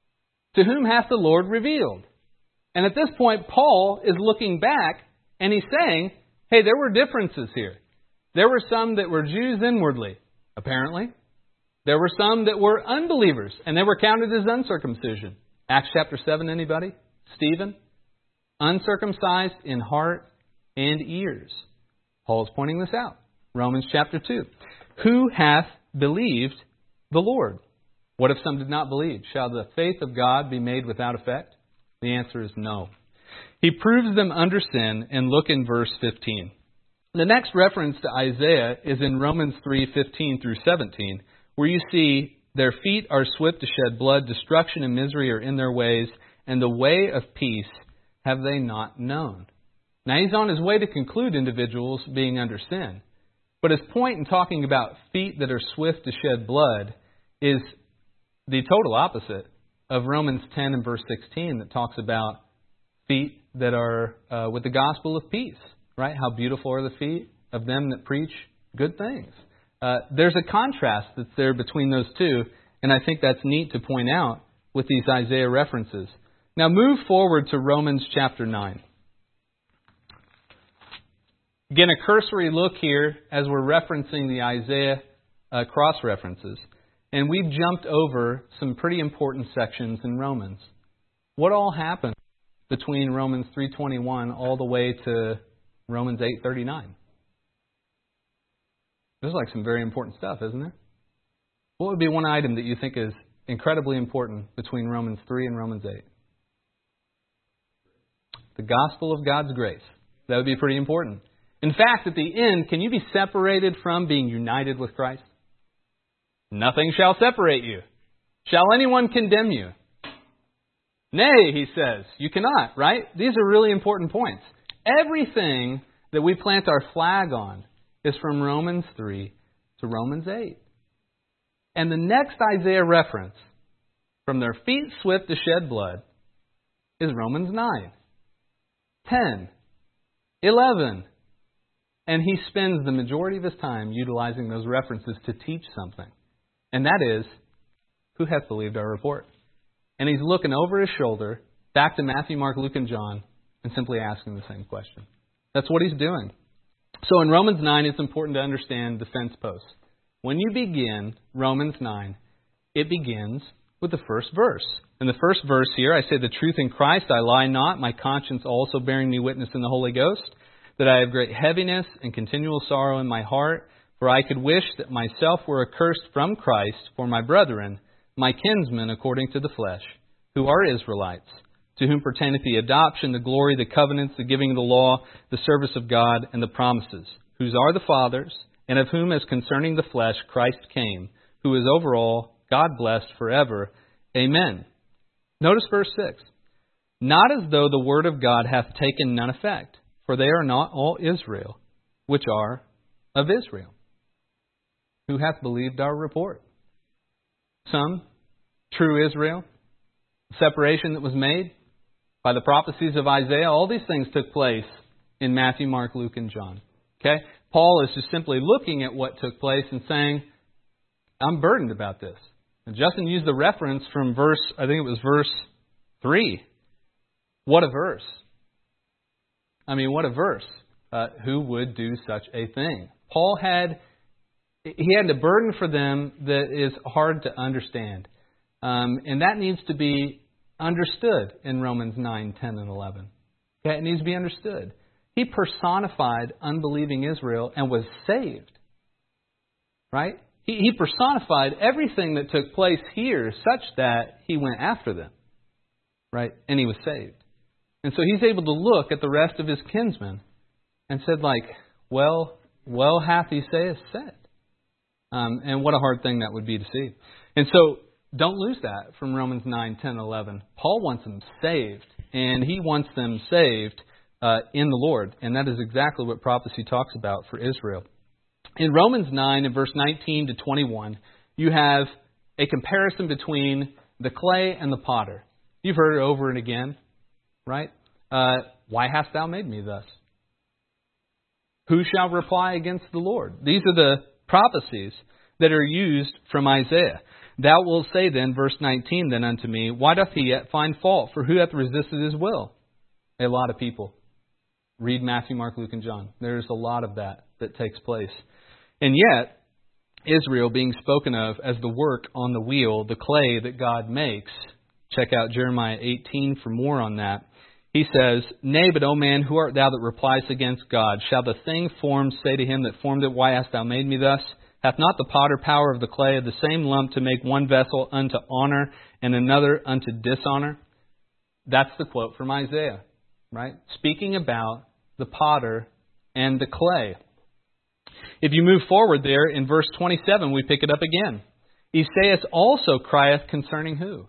To whom hath the Lord revealed? And at this point, Paul is looking back and he's saying, hey, there were differences here. There were some that were Jews inwardly, apparently. There were some that were unbelievers, and they were counted as uncircumcision. Acts chapter 7, anybody? Stephen? Uncircumcised in heart and ears. Paul is pointing this out. Romans chapter 2. Who hath believed the Lord? What if some did not believe? Shall the faith of God be made without effect? The answer is no. He proves them under sin, and look in verse 15. The next reference to Isaiah is in Romans 3:15 through 17, where you see, their feet are swift to shed blood, destruction and misery are in their ways, and the way of peace have they not known. Now he's on his way to conclude individuals being under sin. But his point in talking about feet that are swift to shed blood is the total opposite of Romans 10 and verse 16 that talks about feet that are with the gospel of peace. Right? How beautiful are the feet of them that preach good things. There's a contrast that's there between those two, and I think that's neat to point out with these Isaiah references. Now move forward to Romans chapter 9. Again, a cursory look here as we're referencing the Isaiah cross-references. And we've jumped over some pretty important sections in Romans. What all happened between Romans 3:21 all the way to Romans 8:39? This is like some very important stuff, isn't it? What would be one item that you think is incredibly important between Romans 3 and Romans 8? The gospel of God's grace. That would be pretty important. In fact, at the end, can you be separated from being united with Christ? Nothing shall separate you. Shall anyone condemn you? Nay, he says, you cannot, right? These are really important points. Everything that we plant our flag on is from Romans 3 to Romans 8. And the next Isaiah reference, from their feet swift to shed blood, is Romans 9, 10, 11. And he spends the majority of his time utilizing those references to teach something. And that is, who hath believed our report? And he's looking over his shoulder, back to Matthew, Mark, Luke, and John, and simply asking the same question. That's what he's doing. So in Romans 9, it's important to understand the fence posts. When you begin Romans 9, it begins with the first verse. In the first verse here, I say, the truth in Christ, I lie not, my conscience also bearing me witness in the Holy Ghost, that I have great heaviness and continual sorrow in my heart, for I could wish that myself were accursed from Christ for my brethren, my kinsmen according to the flesh, who are Israelites, to whom pertaineth the adoption, the glory, the covenants, the giving of the law, the service of God, and the promises, whose are the fathers, and of whom as concerning the flesh Christ came, who is over all, God blessed forever. Amen. Notice verse 6. Not as though the word of God hath taken none effect, for they are not all Israel, which are of Israel. Who hath believed our report? Some, true Israel, separation that was made by the prophecies of Isaiah. All these things took place in Matthew, Mark, Luke, and John. Okay? Paul is just simply looking at what took place and saying, I'm burdened about this. And Justin used the reference from verse 3. What a verse. I mean, what a verse. Who would do such a thing? Paul had a burden for them that is hard to understand. And that needs to be understood in Romans 9, 10, and 11. Okay? It needs to be understood. He personified unbelieving Israel and was saved. Right? He personified everything that took place here such that he went after them. Right? And he was saved. And so he's able to look at the rest of his kinsmen and said, well hath he said. And what a hard thing that would be to see. And so don't lose that from Romans 9, 10, 11. Paul wants them saved. And he wants them saved in the Lord. And that is exactly what prophecy talks about for Israel. In Romans 9, in verse 19 to 21, you have a comparison between the clay and the potter. You've heard it over and again, right? Why hast thou made me thus? Who shall reply against the Lord? These are the prophecies that are used from Isaiah. Thou wilt say then, verse 19, then unto me, why doth he yet find fault? For who hath resisted his will? A lot of people. Read Matthew, Mark, Luke, and John. There's a lot of that takes place. And yet, Israel being spoken of as the work on the wheel, the clay that God makes. Check out Jeremiah 18 for more on that. He says, Nay, but, O man, who art thou that repliest against God? Shall the thing formed say to him that formed it, Why hast thou made me thus? Hath not the potter power of the clay of the same lump to make one vessel unto honor and another unto dishonor? That's the quote from Isaiah, right? Speaking about the potter and the clay. If you move forward there, in verse 27, we pick it up again. Esaias also crieth concerning who?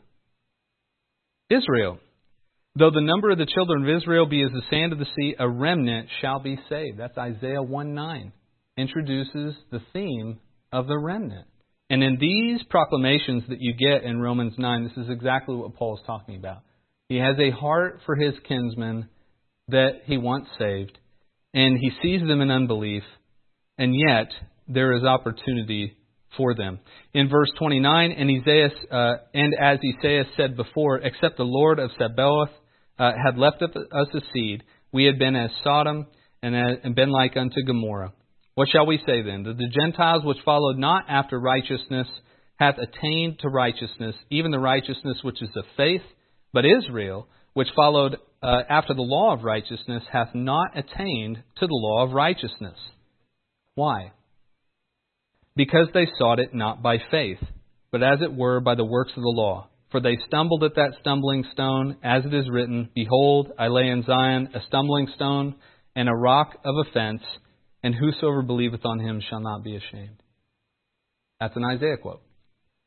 Israel. Though the number of the children of Israel be as the sand of the sea, a remnant shall be saved. That's Isaiah 1:9. Introduces the theme of the remnant. And in these proclamations that you get in Romans 9, this is exactly what Paul is talking about. He has a heart for his kinsmen that he wants saved, and he sees them in unbelief, and yet there is opportunity for them. In verse 29, and as Esaias said before, except the Lord of Sabaoth had left us a seed, we had been as Sodom and been like unto Gomorrah. What shall we say then? That the Gentiles which followed not after righteousness hath attained to righteousness, even the righteousness which is of faith. But Israel, which followed after the law of righteousness, hath not attained to the law of righteousness. Why? Because they sought it not by faith, but as it were by the works of the law. For they stumbled at that stumbling stone, as it is written, Behold, I lay in Zion a stumbling stone and a rock of offense, and whosoever believeth on him shall not be ashamed. That's an Isaiah quote.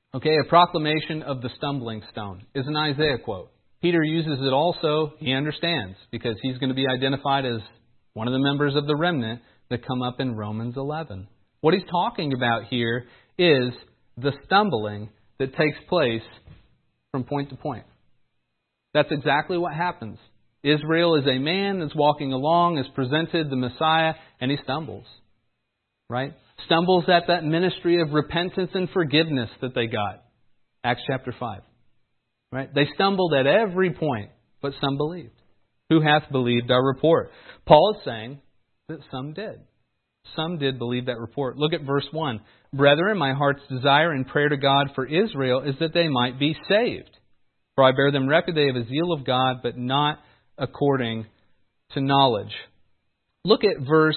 Okay, a proclamation of the stumbling stone is an Isaiah quote. Peter uses it also, he understands, because he's going to be identified as one of the members of the remnant that come up in Romans 11. What he's talking about here is the stumbling that takes place from point to point. That's exactly what happens. Israel is a man that's walking along, is presented the Messiah, and he stumbles. Right? Stumbles at that ministry of repentance and forgiveness that they got. Acts chapter 5. Right? They stumbled at every point, but some believed. Who hath believed our report? Paul is saying that some did. Some did believe that report. Look at verse 1. Brethren, my heart's desire and prayer to God for Israel is that they might be saved. For I bear them record they have a zeal of God, but not according to knowledge. Look at verse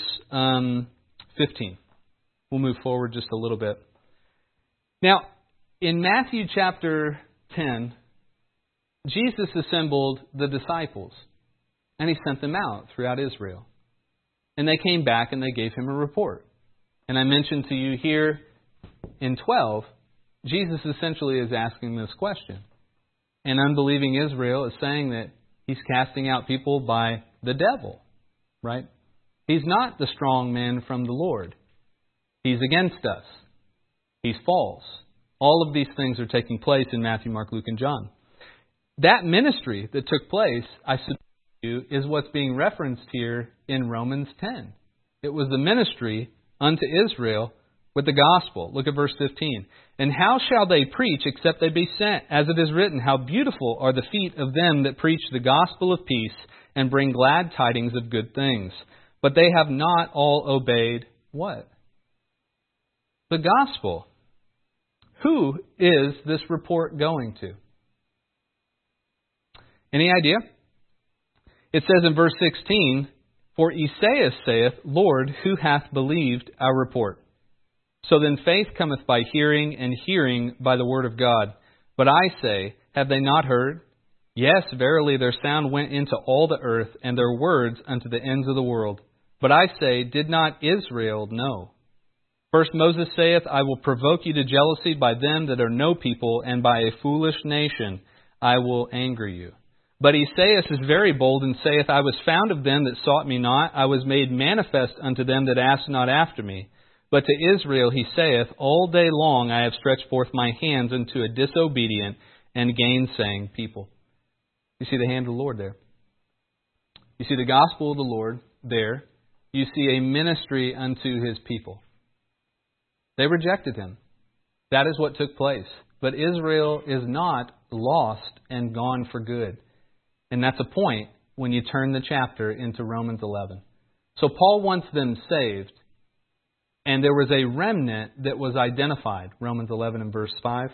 15. We'll move forward just a little bit. Now, in Matthew chapter 10, Jesus assembled the disciples, and he sent them out throughout Israel. And they came back and they gave him a report. And I mentioned to you here in 12, Jesus essentially is asking this question. And unbelieving Israel is saying that he's casting out people by the devil, right? He's not the strong man from the Lord. He's against us. He's false. All of these things are taking place in Matthew, Mark, Luke, and John. That ministry that took place, I submit to you, is what's being referenced here in Romans 10. It was the ministry unto Israel with the gospel. Look at verse 15. And how shall they preach except they be sent? As it is written, how beautiful are the feet of them that preach the gospel of peace and bring glad tidings of good things. But they have not all obeyed what? The gospel. Who is this report going to? Any idea? It says in verse 16, For Esaias saith, Lord, who hath believed our report? So then faith cometh by hearing, and hearing by the word of God. But I say, have they not heard? Yes, verily their sound went into all the earth, and their words unto the ends of the world. But I say, did not Israel know? First Moses saith, I will provoke you to jealousy by them that are no people, and by a foolish nation I will anger you. But Esaias is very bold, and saith, I was found of them that sought me not, I was made manifest unto them that asked not after me. But to Israel he saith, all day long I have stretched forth my hands unto a disobedient and gainsaying people. You see the hand of the Lord there. You see the gospel of the Lord there. You see a ministry unto his people. They rejected him. That is what took place. But Israel is not lost and gone for good. And that's a point when you turn the chapter into Romans 11. So Paul wants them saved. And there was a remnant that was identified. Romans 11 and verse 5.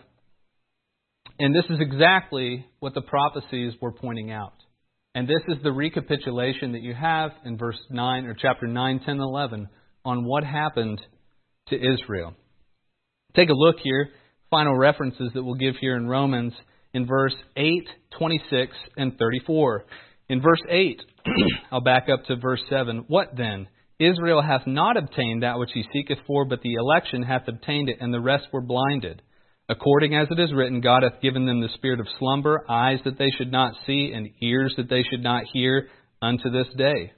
And this is exactly what the prophecies were pointing out. And this is the recapitulation that you have in verse 9 or chapter 9, 10, 11 on what happened to Israel. Take a look here. Final references that we'll give here in Romans in verse 8, 26, and 34. In verse 8, I'll back up to verse 7. What then? Israel hath not obtained that which he seeketh for, but the election hath obtained it, and the rest were blinded. According as it is written, God hath given them the spirit of slumber, eyes that they should not see, and ears that they should not hear, unto this day.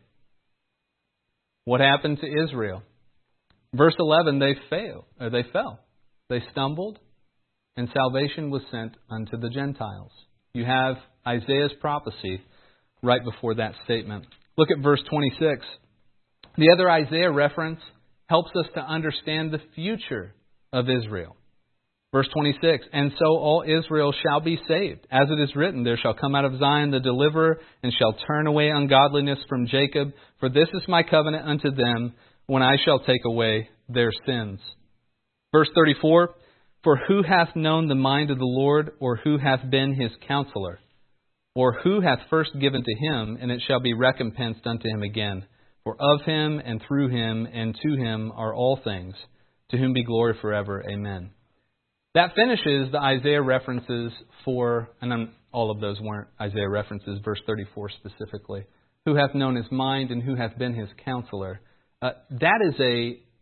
What happened to Israel? Verse 11, they fell. They stumbled, and salvation was sent unto the Gentiles. You have Isaiah's prophecy right before that statement. Look at verse 26. The other Isaiah reference helps us to understand the future of Israel. Verse 26, and so all Israel shall be saved. As it is written, there shall come out of Zion the deliverer, and shall turn away ungodliness from Jacob. For this is my covenant unto them, when I shall take away their sins. Verse 34, for who hath known the mind of the Lord, or who hath been his counselor? Or who hath first given to him, and it shall be recompensed unto him again? For of him, and through him, and to him are all things, to whom be glory forever. Amen. That finishes the Isaiah references for, and all of those weren't Isaiah references, verse 34 specifically. Who hath known his mind, and who hath been his counselor? That is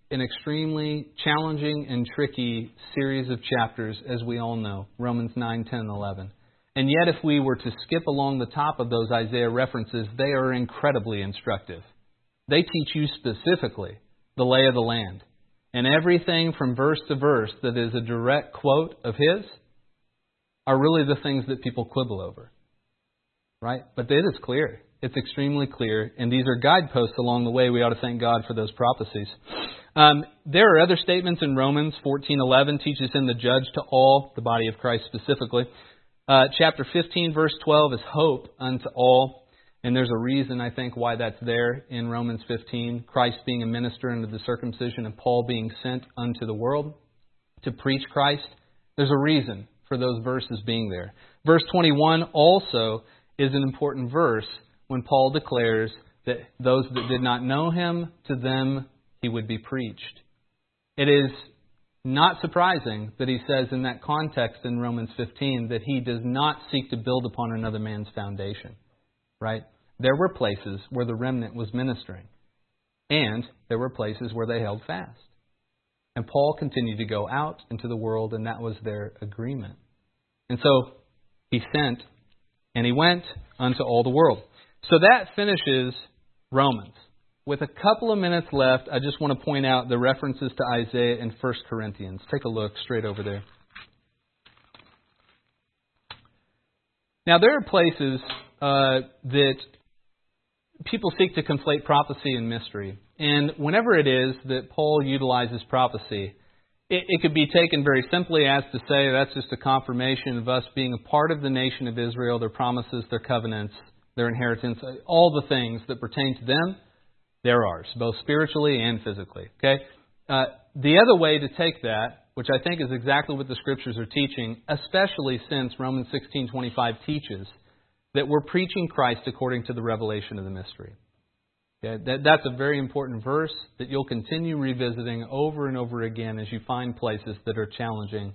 an extremely challenging and tricky series of chapters, as we all know, Romans 9, 10, and 11. And yet, if we were to skip along the top of those Isaiah references, they are incredibly instructive. They teach you specifically the lay of the land. And everything from verse to verse that is a direct quote of His are really the things that people quibble over. Right? But it is clear. It's extremely clear. And these are guideposts along the way. We ought to thank God for those prophecies. There are other statements in Romans 14:11 teaches Him the judge to all, the body of Christ specifically. Chapter 15, verse 12 is hope unto all. And there's a reason, I think, why that's there in Romans 15. Christ being a minister unto the circumcision and Paul being sent unto the world to preach Christ. There's a reason for those verses being there. Verse 21 also is an important verse when Paul declares that those that did not know Him, to them He would be preached. It is not surprising that he says in that context in Romans 15 that he does not seek to build upon another man's foundation. Right? There were places where the remnant was ministering. And there were places where they held fast. And Paul continued to go out into the world, and that was their agreement. And so he sent, and he went unto all the world. So that finishes Romans. With a couple of minutes left, I just want to point out the references to Isaiah in 1 Corinthians. Take a look straight over there. Now, there are places that people seek to conflate prophecy and mystery. And whenever it is that Paul utilizes prophecy, it could be taken very simply as to say that's just a confirmation of us being a part of the nation of Israel, their promises, their covenants, their inheritance, all the things that pertain to them, they're ours, both spiritually and physically. Okay. The other way to take that, which I think is exactly what the Scriptures are teaching, especially since Romans 16:25 teaches that we're preaching Christ according to the revelation of the mystery. Okay? That's a very important verse that you'll continue revisiting over and over again as you find places that are challenging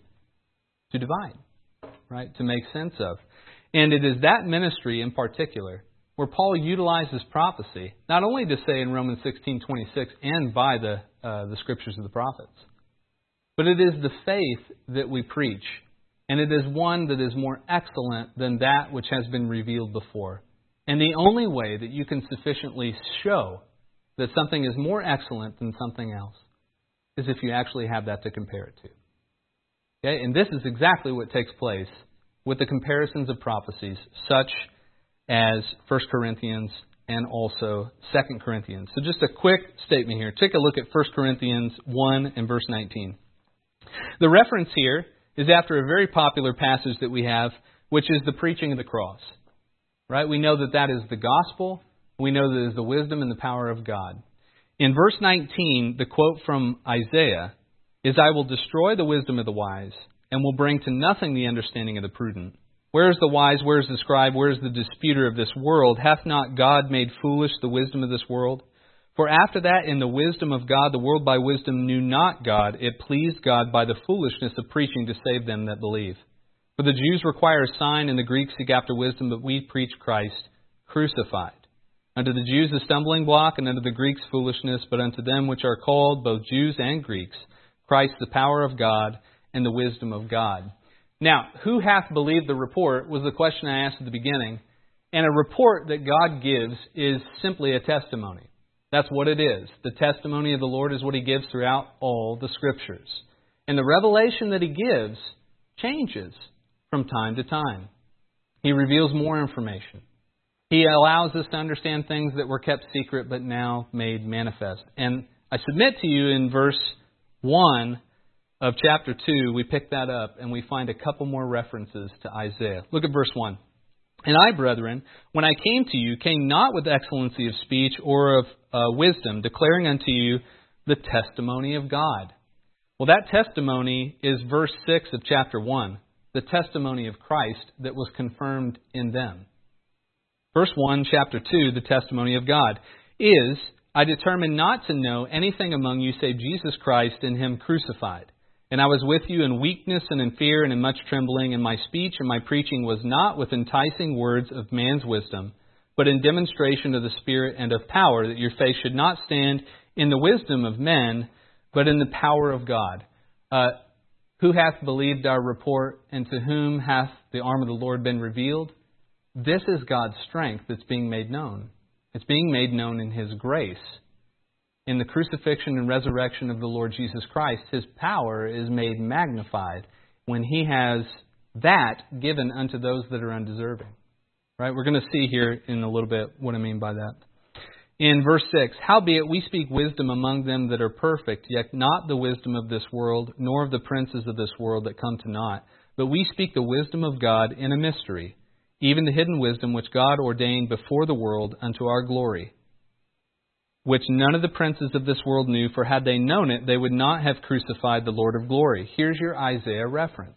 to divide, right? To make sense of. And it is that ministry in particular where Paul utilizes prophecy, not only to say in Romans 16:26 and by the Scriptures of the prophets, but it is the faith that we preach. And it is one that is more excellent than that which has been revealed before. And the only way that you can sufficiently show that something is more excellent than something else is if you actually have that to compare it to. Okay? And this is exactly what takes place with the comparisons of prophecies, such as 1 Corinthians and also 2 Corinthians. So just a quick statement here. Take a look at 1 Corinthians 1 and verse 19. The reference here is after a very popular passage that we have, which is the preaching of the cross. Right? We know that that is the gospel. We know that it is the wisdom and the power of God. In verse 19, the quote from Isaiah is, I will destroy the wisdom of the wise and will bring to nothing the understanding of the prudent. Where is the wise? Where is the scribe? Where is the disputer of this world? Hath not God made foolish the wisdom of this world? For after that, in the wisdom of God, the world by wisdom knew not God. It pleased God by the foolishness of preaching to save them that believe. For the Jews require a sign, and the Greeks seek after wisdom, but we preach Christ crucified. Unto the Jews a stumbling block, and unto the Greeks foolishness, but unto them which are called, both Jews and Greeks, Christ the power of God and the wisdom of God. Now, who hath believed the report was the question I asked at the beginning. And a report that God gives is simply a testimony. That's what it is. The testimony of the Lord is what He gives throughout all the Scriptures. And the revelation that He gives changes from time to time. He reveals more information. He allows us to understand things that were kept secret but now made manifest. And I submit to you in verse 1 of chapter 2, we pick that up and we find a couple more references to Isaiah. Look at verse 1. And I, brethren, when I came to you, came not with excellency of speech or of wisdom, declaring unto you the testimony of God. Well, that testimony is verse 6 of chapter 1, the testimony of Christ that was confirmed in them. Verse 1, chapter 2, the testimony of God is, I determined not to know anything among you save Jesus Christ and Him crucified. And I was with you in weakness and in fear and in much trembling, and my speech and my preaching was not with enticing words of man's wisdom, but in demonstration of the Spirit and of power, that your faith should not stand in the wisdom of men, but in the power of God. Who hath believed our report, and to whom hath the arm of the Lord been revealed? This is God's strength that's being made known. It's being made known in His grace. In the crucifixion and resurrection of the Lord Jesus Christ, His power is made magnified when He has that given unto those that are undeserving. Right? We're going to see here in a little bit what I mean by that. In verse 6, howbeit we speak wisdom among them that are perfect, yet not the wisdom of this world, nor of the princes of this world that come to naught. But we speak the wisdom of God in a mystery, even the hidden wisdom which God ordained before the world unto our glory, which none of the princes of this world knew, for had they known it, they would not have crucified the Lord of glory. Here's your Isaiah reference.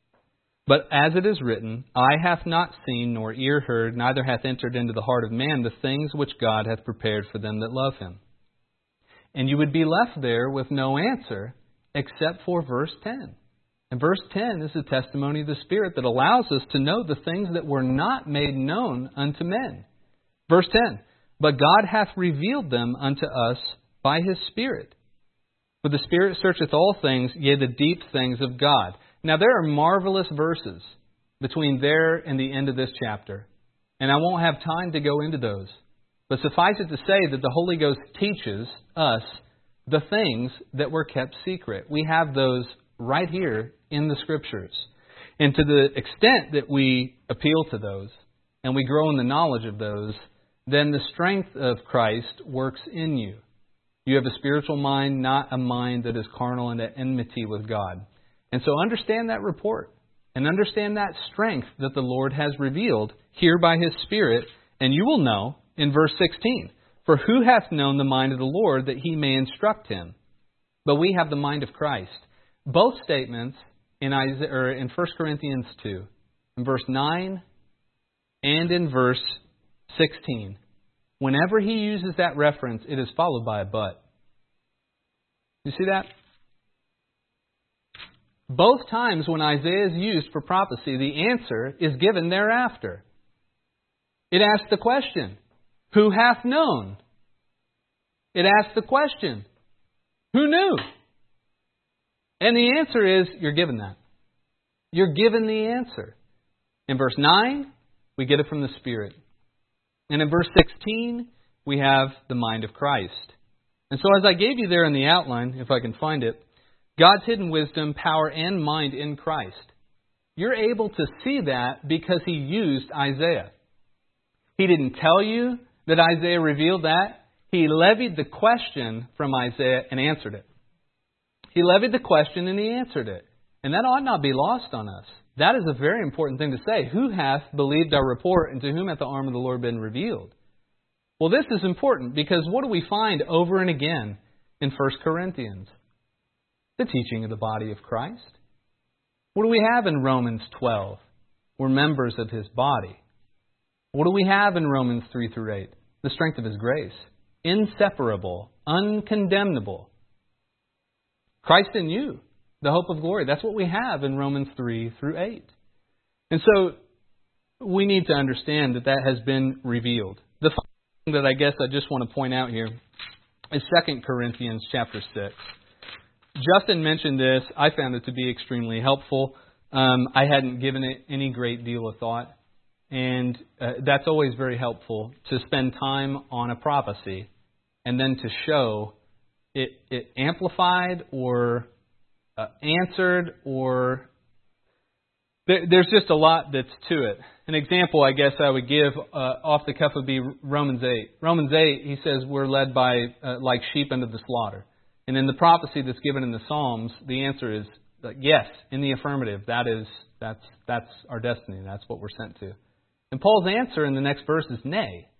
But as it is written, eye hath not seen, nor ear heard, neither hath entered into the heart of man the things which God hath prepared for them that love Him. And you would be left there with no answer except for verse 10. And verse 10 is the testimony of the Spirit that allows us to know the things that were not made known unto men. Verse 10, but God hath revealed them unto us by His Spirit. For the Spirit searcheth all things, yea, the deep things of God. Now, there are marvelous verses between there and the end of this chapter, and I won't have time to go into those. But suffice it to say that the Holy Ghost teaches us the things that were kept secret. We have those right here in the Scriptures. And to the extent that we appeal to those and we grow in the knowledge of those, then the strength of Christ works in you. You have a spiritual mind, not a mind that is carnal and at enmity with God. And so understand that report and understand that strength that the Lord has revealed here by His Spirit. And you will know in verse 16, for who hath known the mind of the Lord that He may instruct him? But we have the mind of Christ. Both statements in 1 Corinthians 2, in verse 9 and in verse 16. Whenever he uses that reference, it is followed by a but. You see that? Both times when Isaiah is used for prophecy, the answer is given thereafter. It asks the question, who hath known? It asks the question, who knew? And the answer is, you're given that. You're given the answer. In verse 9, we get it from the Spirit. And in verse 16, we have the mind of Christ. And so as I gave you there in the outline, if I can find it, God's hidden wisdom, power, and mind in Christ. You're able to see that because He used Isaiah. He didn't tell you that Isaiah revealed that. He levied the question from Isaiah and answered it. He levied the question and He answered it. And that ought not be lost on us. That is a very important thing to say. Who hath believed our report, and to whom hath the arm of the Lord been revealed? Well, this is important because what do we find over and again in 1 Corinthians? The teaching of the body of Christ. What do we have in Romans 12? We're members of His body. What do we have in Romans 3 through 8? The strength of His grace. Inseparable, uncondemnable. Christ in you, the hope of glory. That's what we have in Romans 3 through 8. And so we need to understand that that has been revealed. The final thing that I guess I just want to point out here is 2 Corinthians chapter 6. Justin mentioned this. I found it to be extremely helpful. I hadn't given it any great deal of thought. And that's always very helpful to spend time on a prophecy and then to show it amplified or answered or... There's just a lot that's to it. An example, I guess, I would give off the cuff would be Romans 8. Romans 8, he says we're led by like sheep unto the slaughter. And in the prophecy that's given in the Psalms, the answer is yes, in the affirmative. That's our destiny. That's what we're sent to. And Paul's answer in the next verse is nay.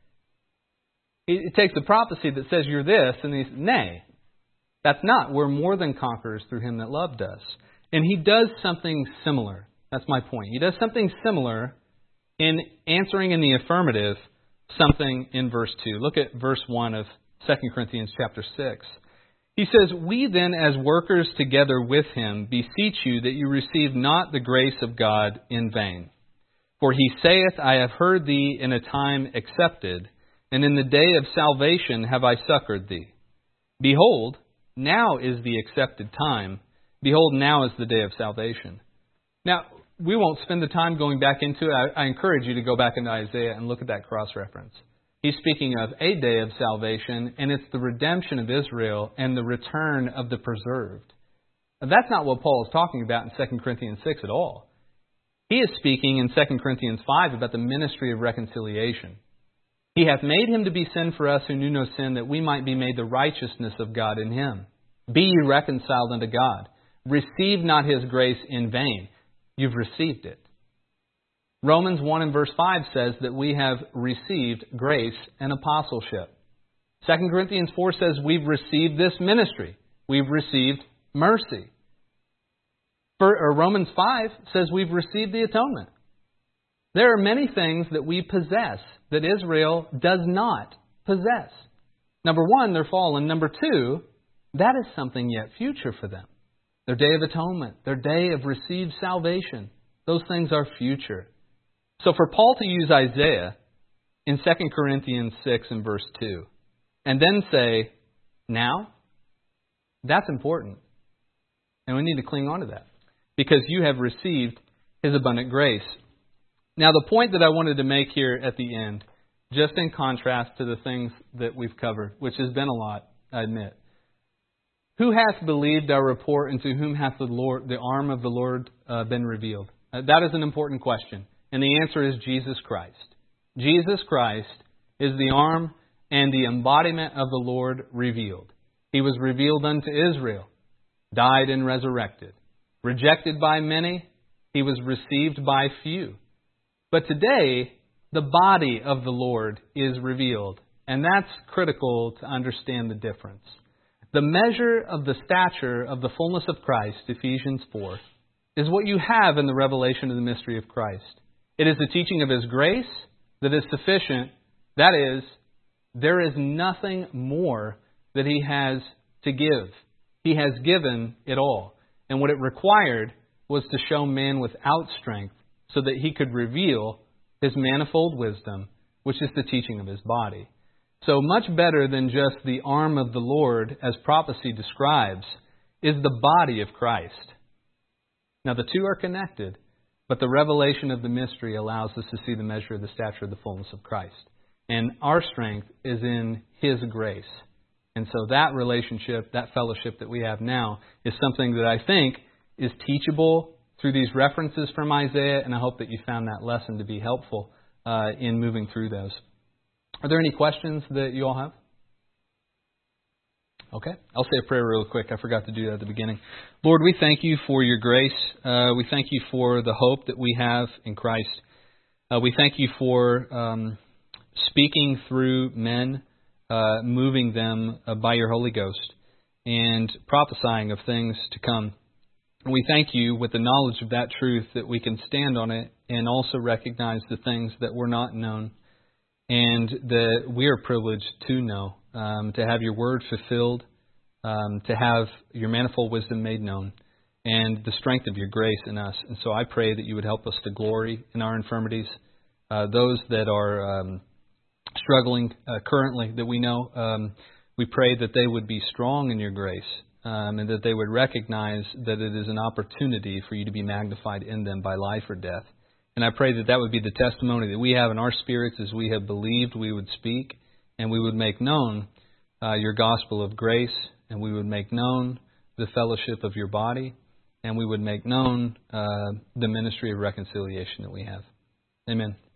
He takes the prophecy that says you're this, and he says, nay, that's not. We're more than conquerors through Him that loved us. And he does something similar. That's my point. He does something similar in answering in the affirmative something in verse 2. Look at verse 1 of 2 Corinthians chapter 6. He says, we then as workers together with Him beseech you that you receive not the grace of God in vain. For He saith, I have heard thee in a time accepted, and in the day of salvation have I succored thee. Behold, now is the accepted time. Behold, now is the day of salvation. Now, we won't spend the time going back into it. I encourage you to go back into Isaiah and look at that cross-reference. He's speaking of a day of salvation, and it's the redemption of Israel and the return of the preserved. Now, that's not what Paul is talking about in 2 Corinthians 6 at all. He is speaking in 2 Corinthians 5 about the ministry of reconciliation. He hath made him to be sin for us who knew no sin, that we might be made the righteousness of God in him. Be ye reconciled unto God. Receive not his grace in vain. You've received it. Romans 1 and verse 5 says that we have received grace and apostleship. 2 Corinthians 4 says we've received this ministry. We've received mercy. Romans 5 says we've received the atonement. There are many things that we possess that Israel does not possess. Number one, they're fallen. Number two, that is something yet future for them. Their day of atonement, their day of received salvation, those things are future. So for Paul to use Isaiah in 2 Corinthians 6 and verse 2, and then say, now, that's important. And we need to cling on to that, because you have received his abundant grace. Now, the point that I wanted to make here at the end, just in contrast to the things that we've covered, which has been a lot, I admit. Who hath believed our report, and to whom hath the arm of the Lord been revealed? That is an important question. And the answer is Jesus Christ. Jesus Christ is the arm and the embodiment of the Lord revealed. He was revealed unto Israel, died and resurrected. Rejected by many, he was received by few. But today, the body of the Lord is revealed. And that's critical to understand the difference. The measure of the stature of the fullness of Christ, Ephesians 4, is what you have in the revelation of the mystery of Christ. It is the teaching of his grace that is sufficient. That is, there is nothing more that he has to give. He has given it all. And what it required was to show man without strength so that he could reveal his manifold wisdom, which is the teaching of his body. So much better than just the arm of the Lord, as prophecy describes, is the body of Christ. Now the two are connected, but the revelation of the mystery allows us to see the measure of the stature of the fullness of Christ. And our strength is in his grace. And so that relationship, that fellowship that we have now, is something that I think is teachable through these references from Isaiah, and I hope that you found that lesson to be helpful in moving through those. Are there any questions that you all have? Okay, I'll say a prayer real quick. I forgot to do that at the beginning. Lord, we thank you for your grace. We thank you for the hope that we have in Christ. We thank you for speaking through men, moving them by your Holy Ghost, and prophesying of things to come. And we thank you with the knowledge of that truth that we can stand on it and also recognize the things that were not known and that we are privileged to know, to have your word fulfilled, to have your manifold wisdom made known, and the strength of your grace in us. And so I pray that you would help us to glory in our infirmities. Those that are struggling currently that we know, we pray that they would be strong in your grace, and that they would recognize that it is an opportunity for you to be magnified in them by life or death. And I pray that that would be the testimony that we have in our spirits as we have believed we would speak, and we would make known your gospel of grace, and we would make known the fellowship of your body, and we would make known the ministry of reconciliation that we have. Amen.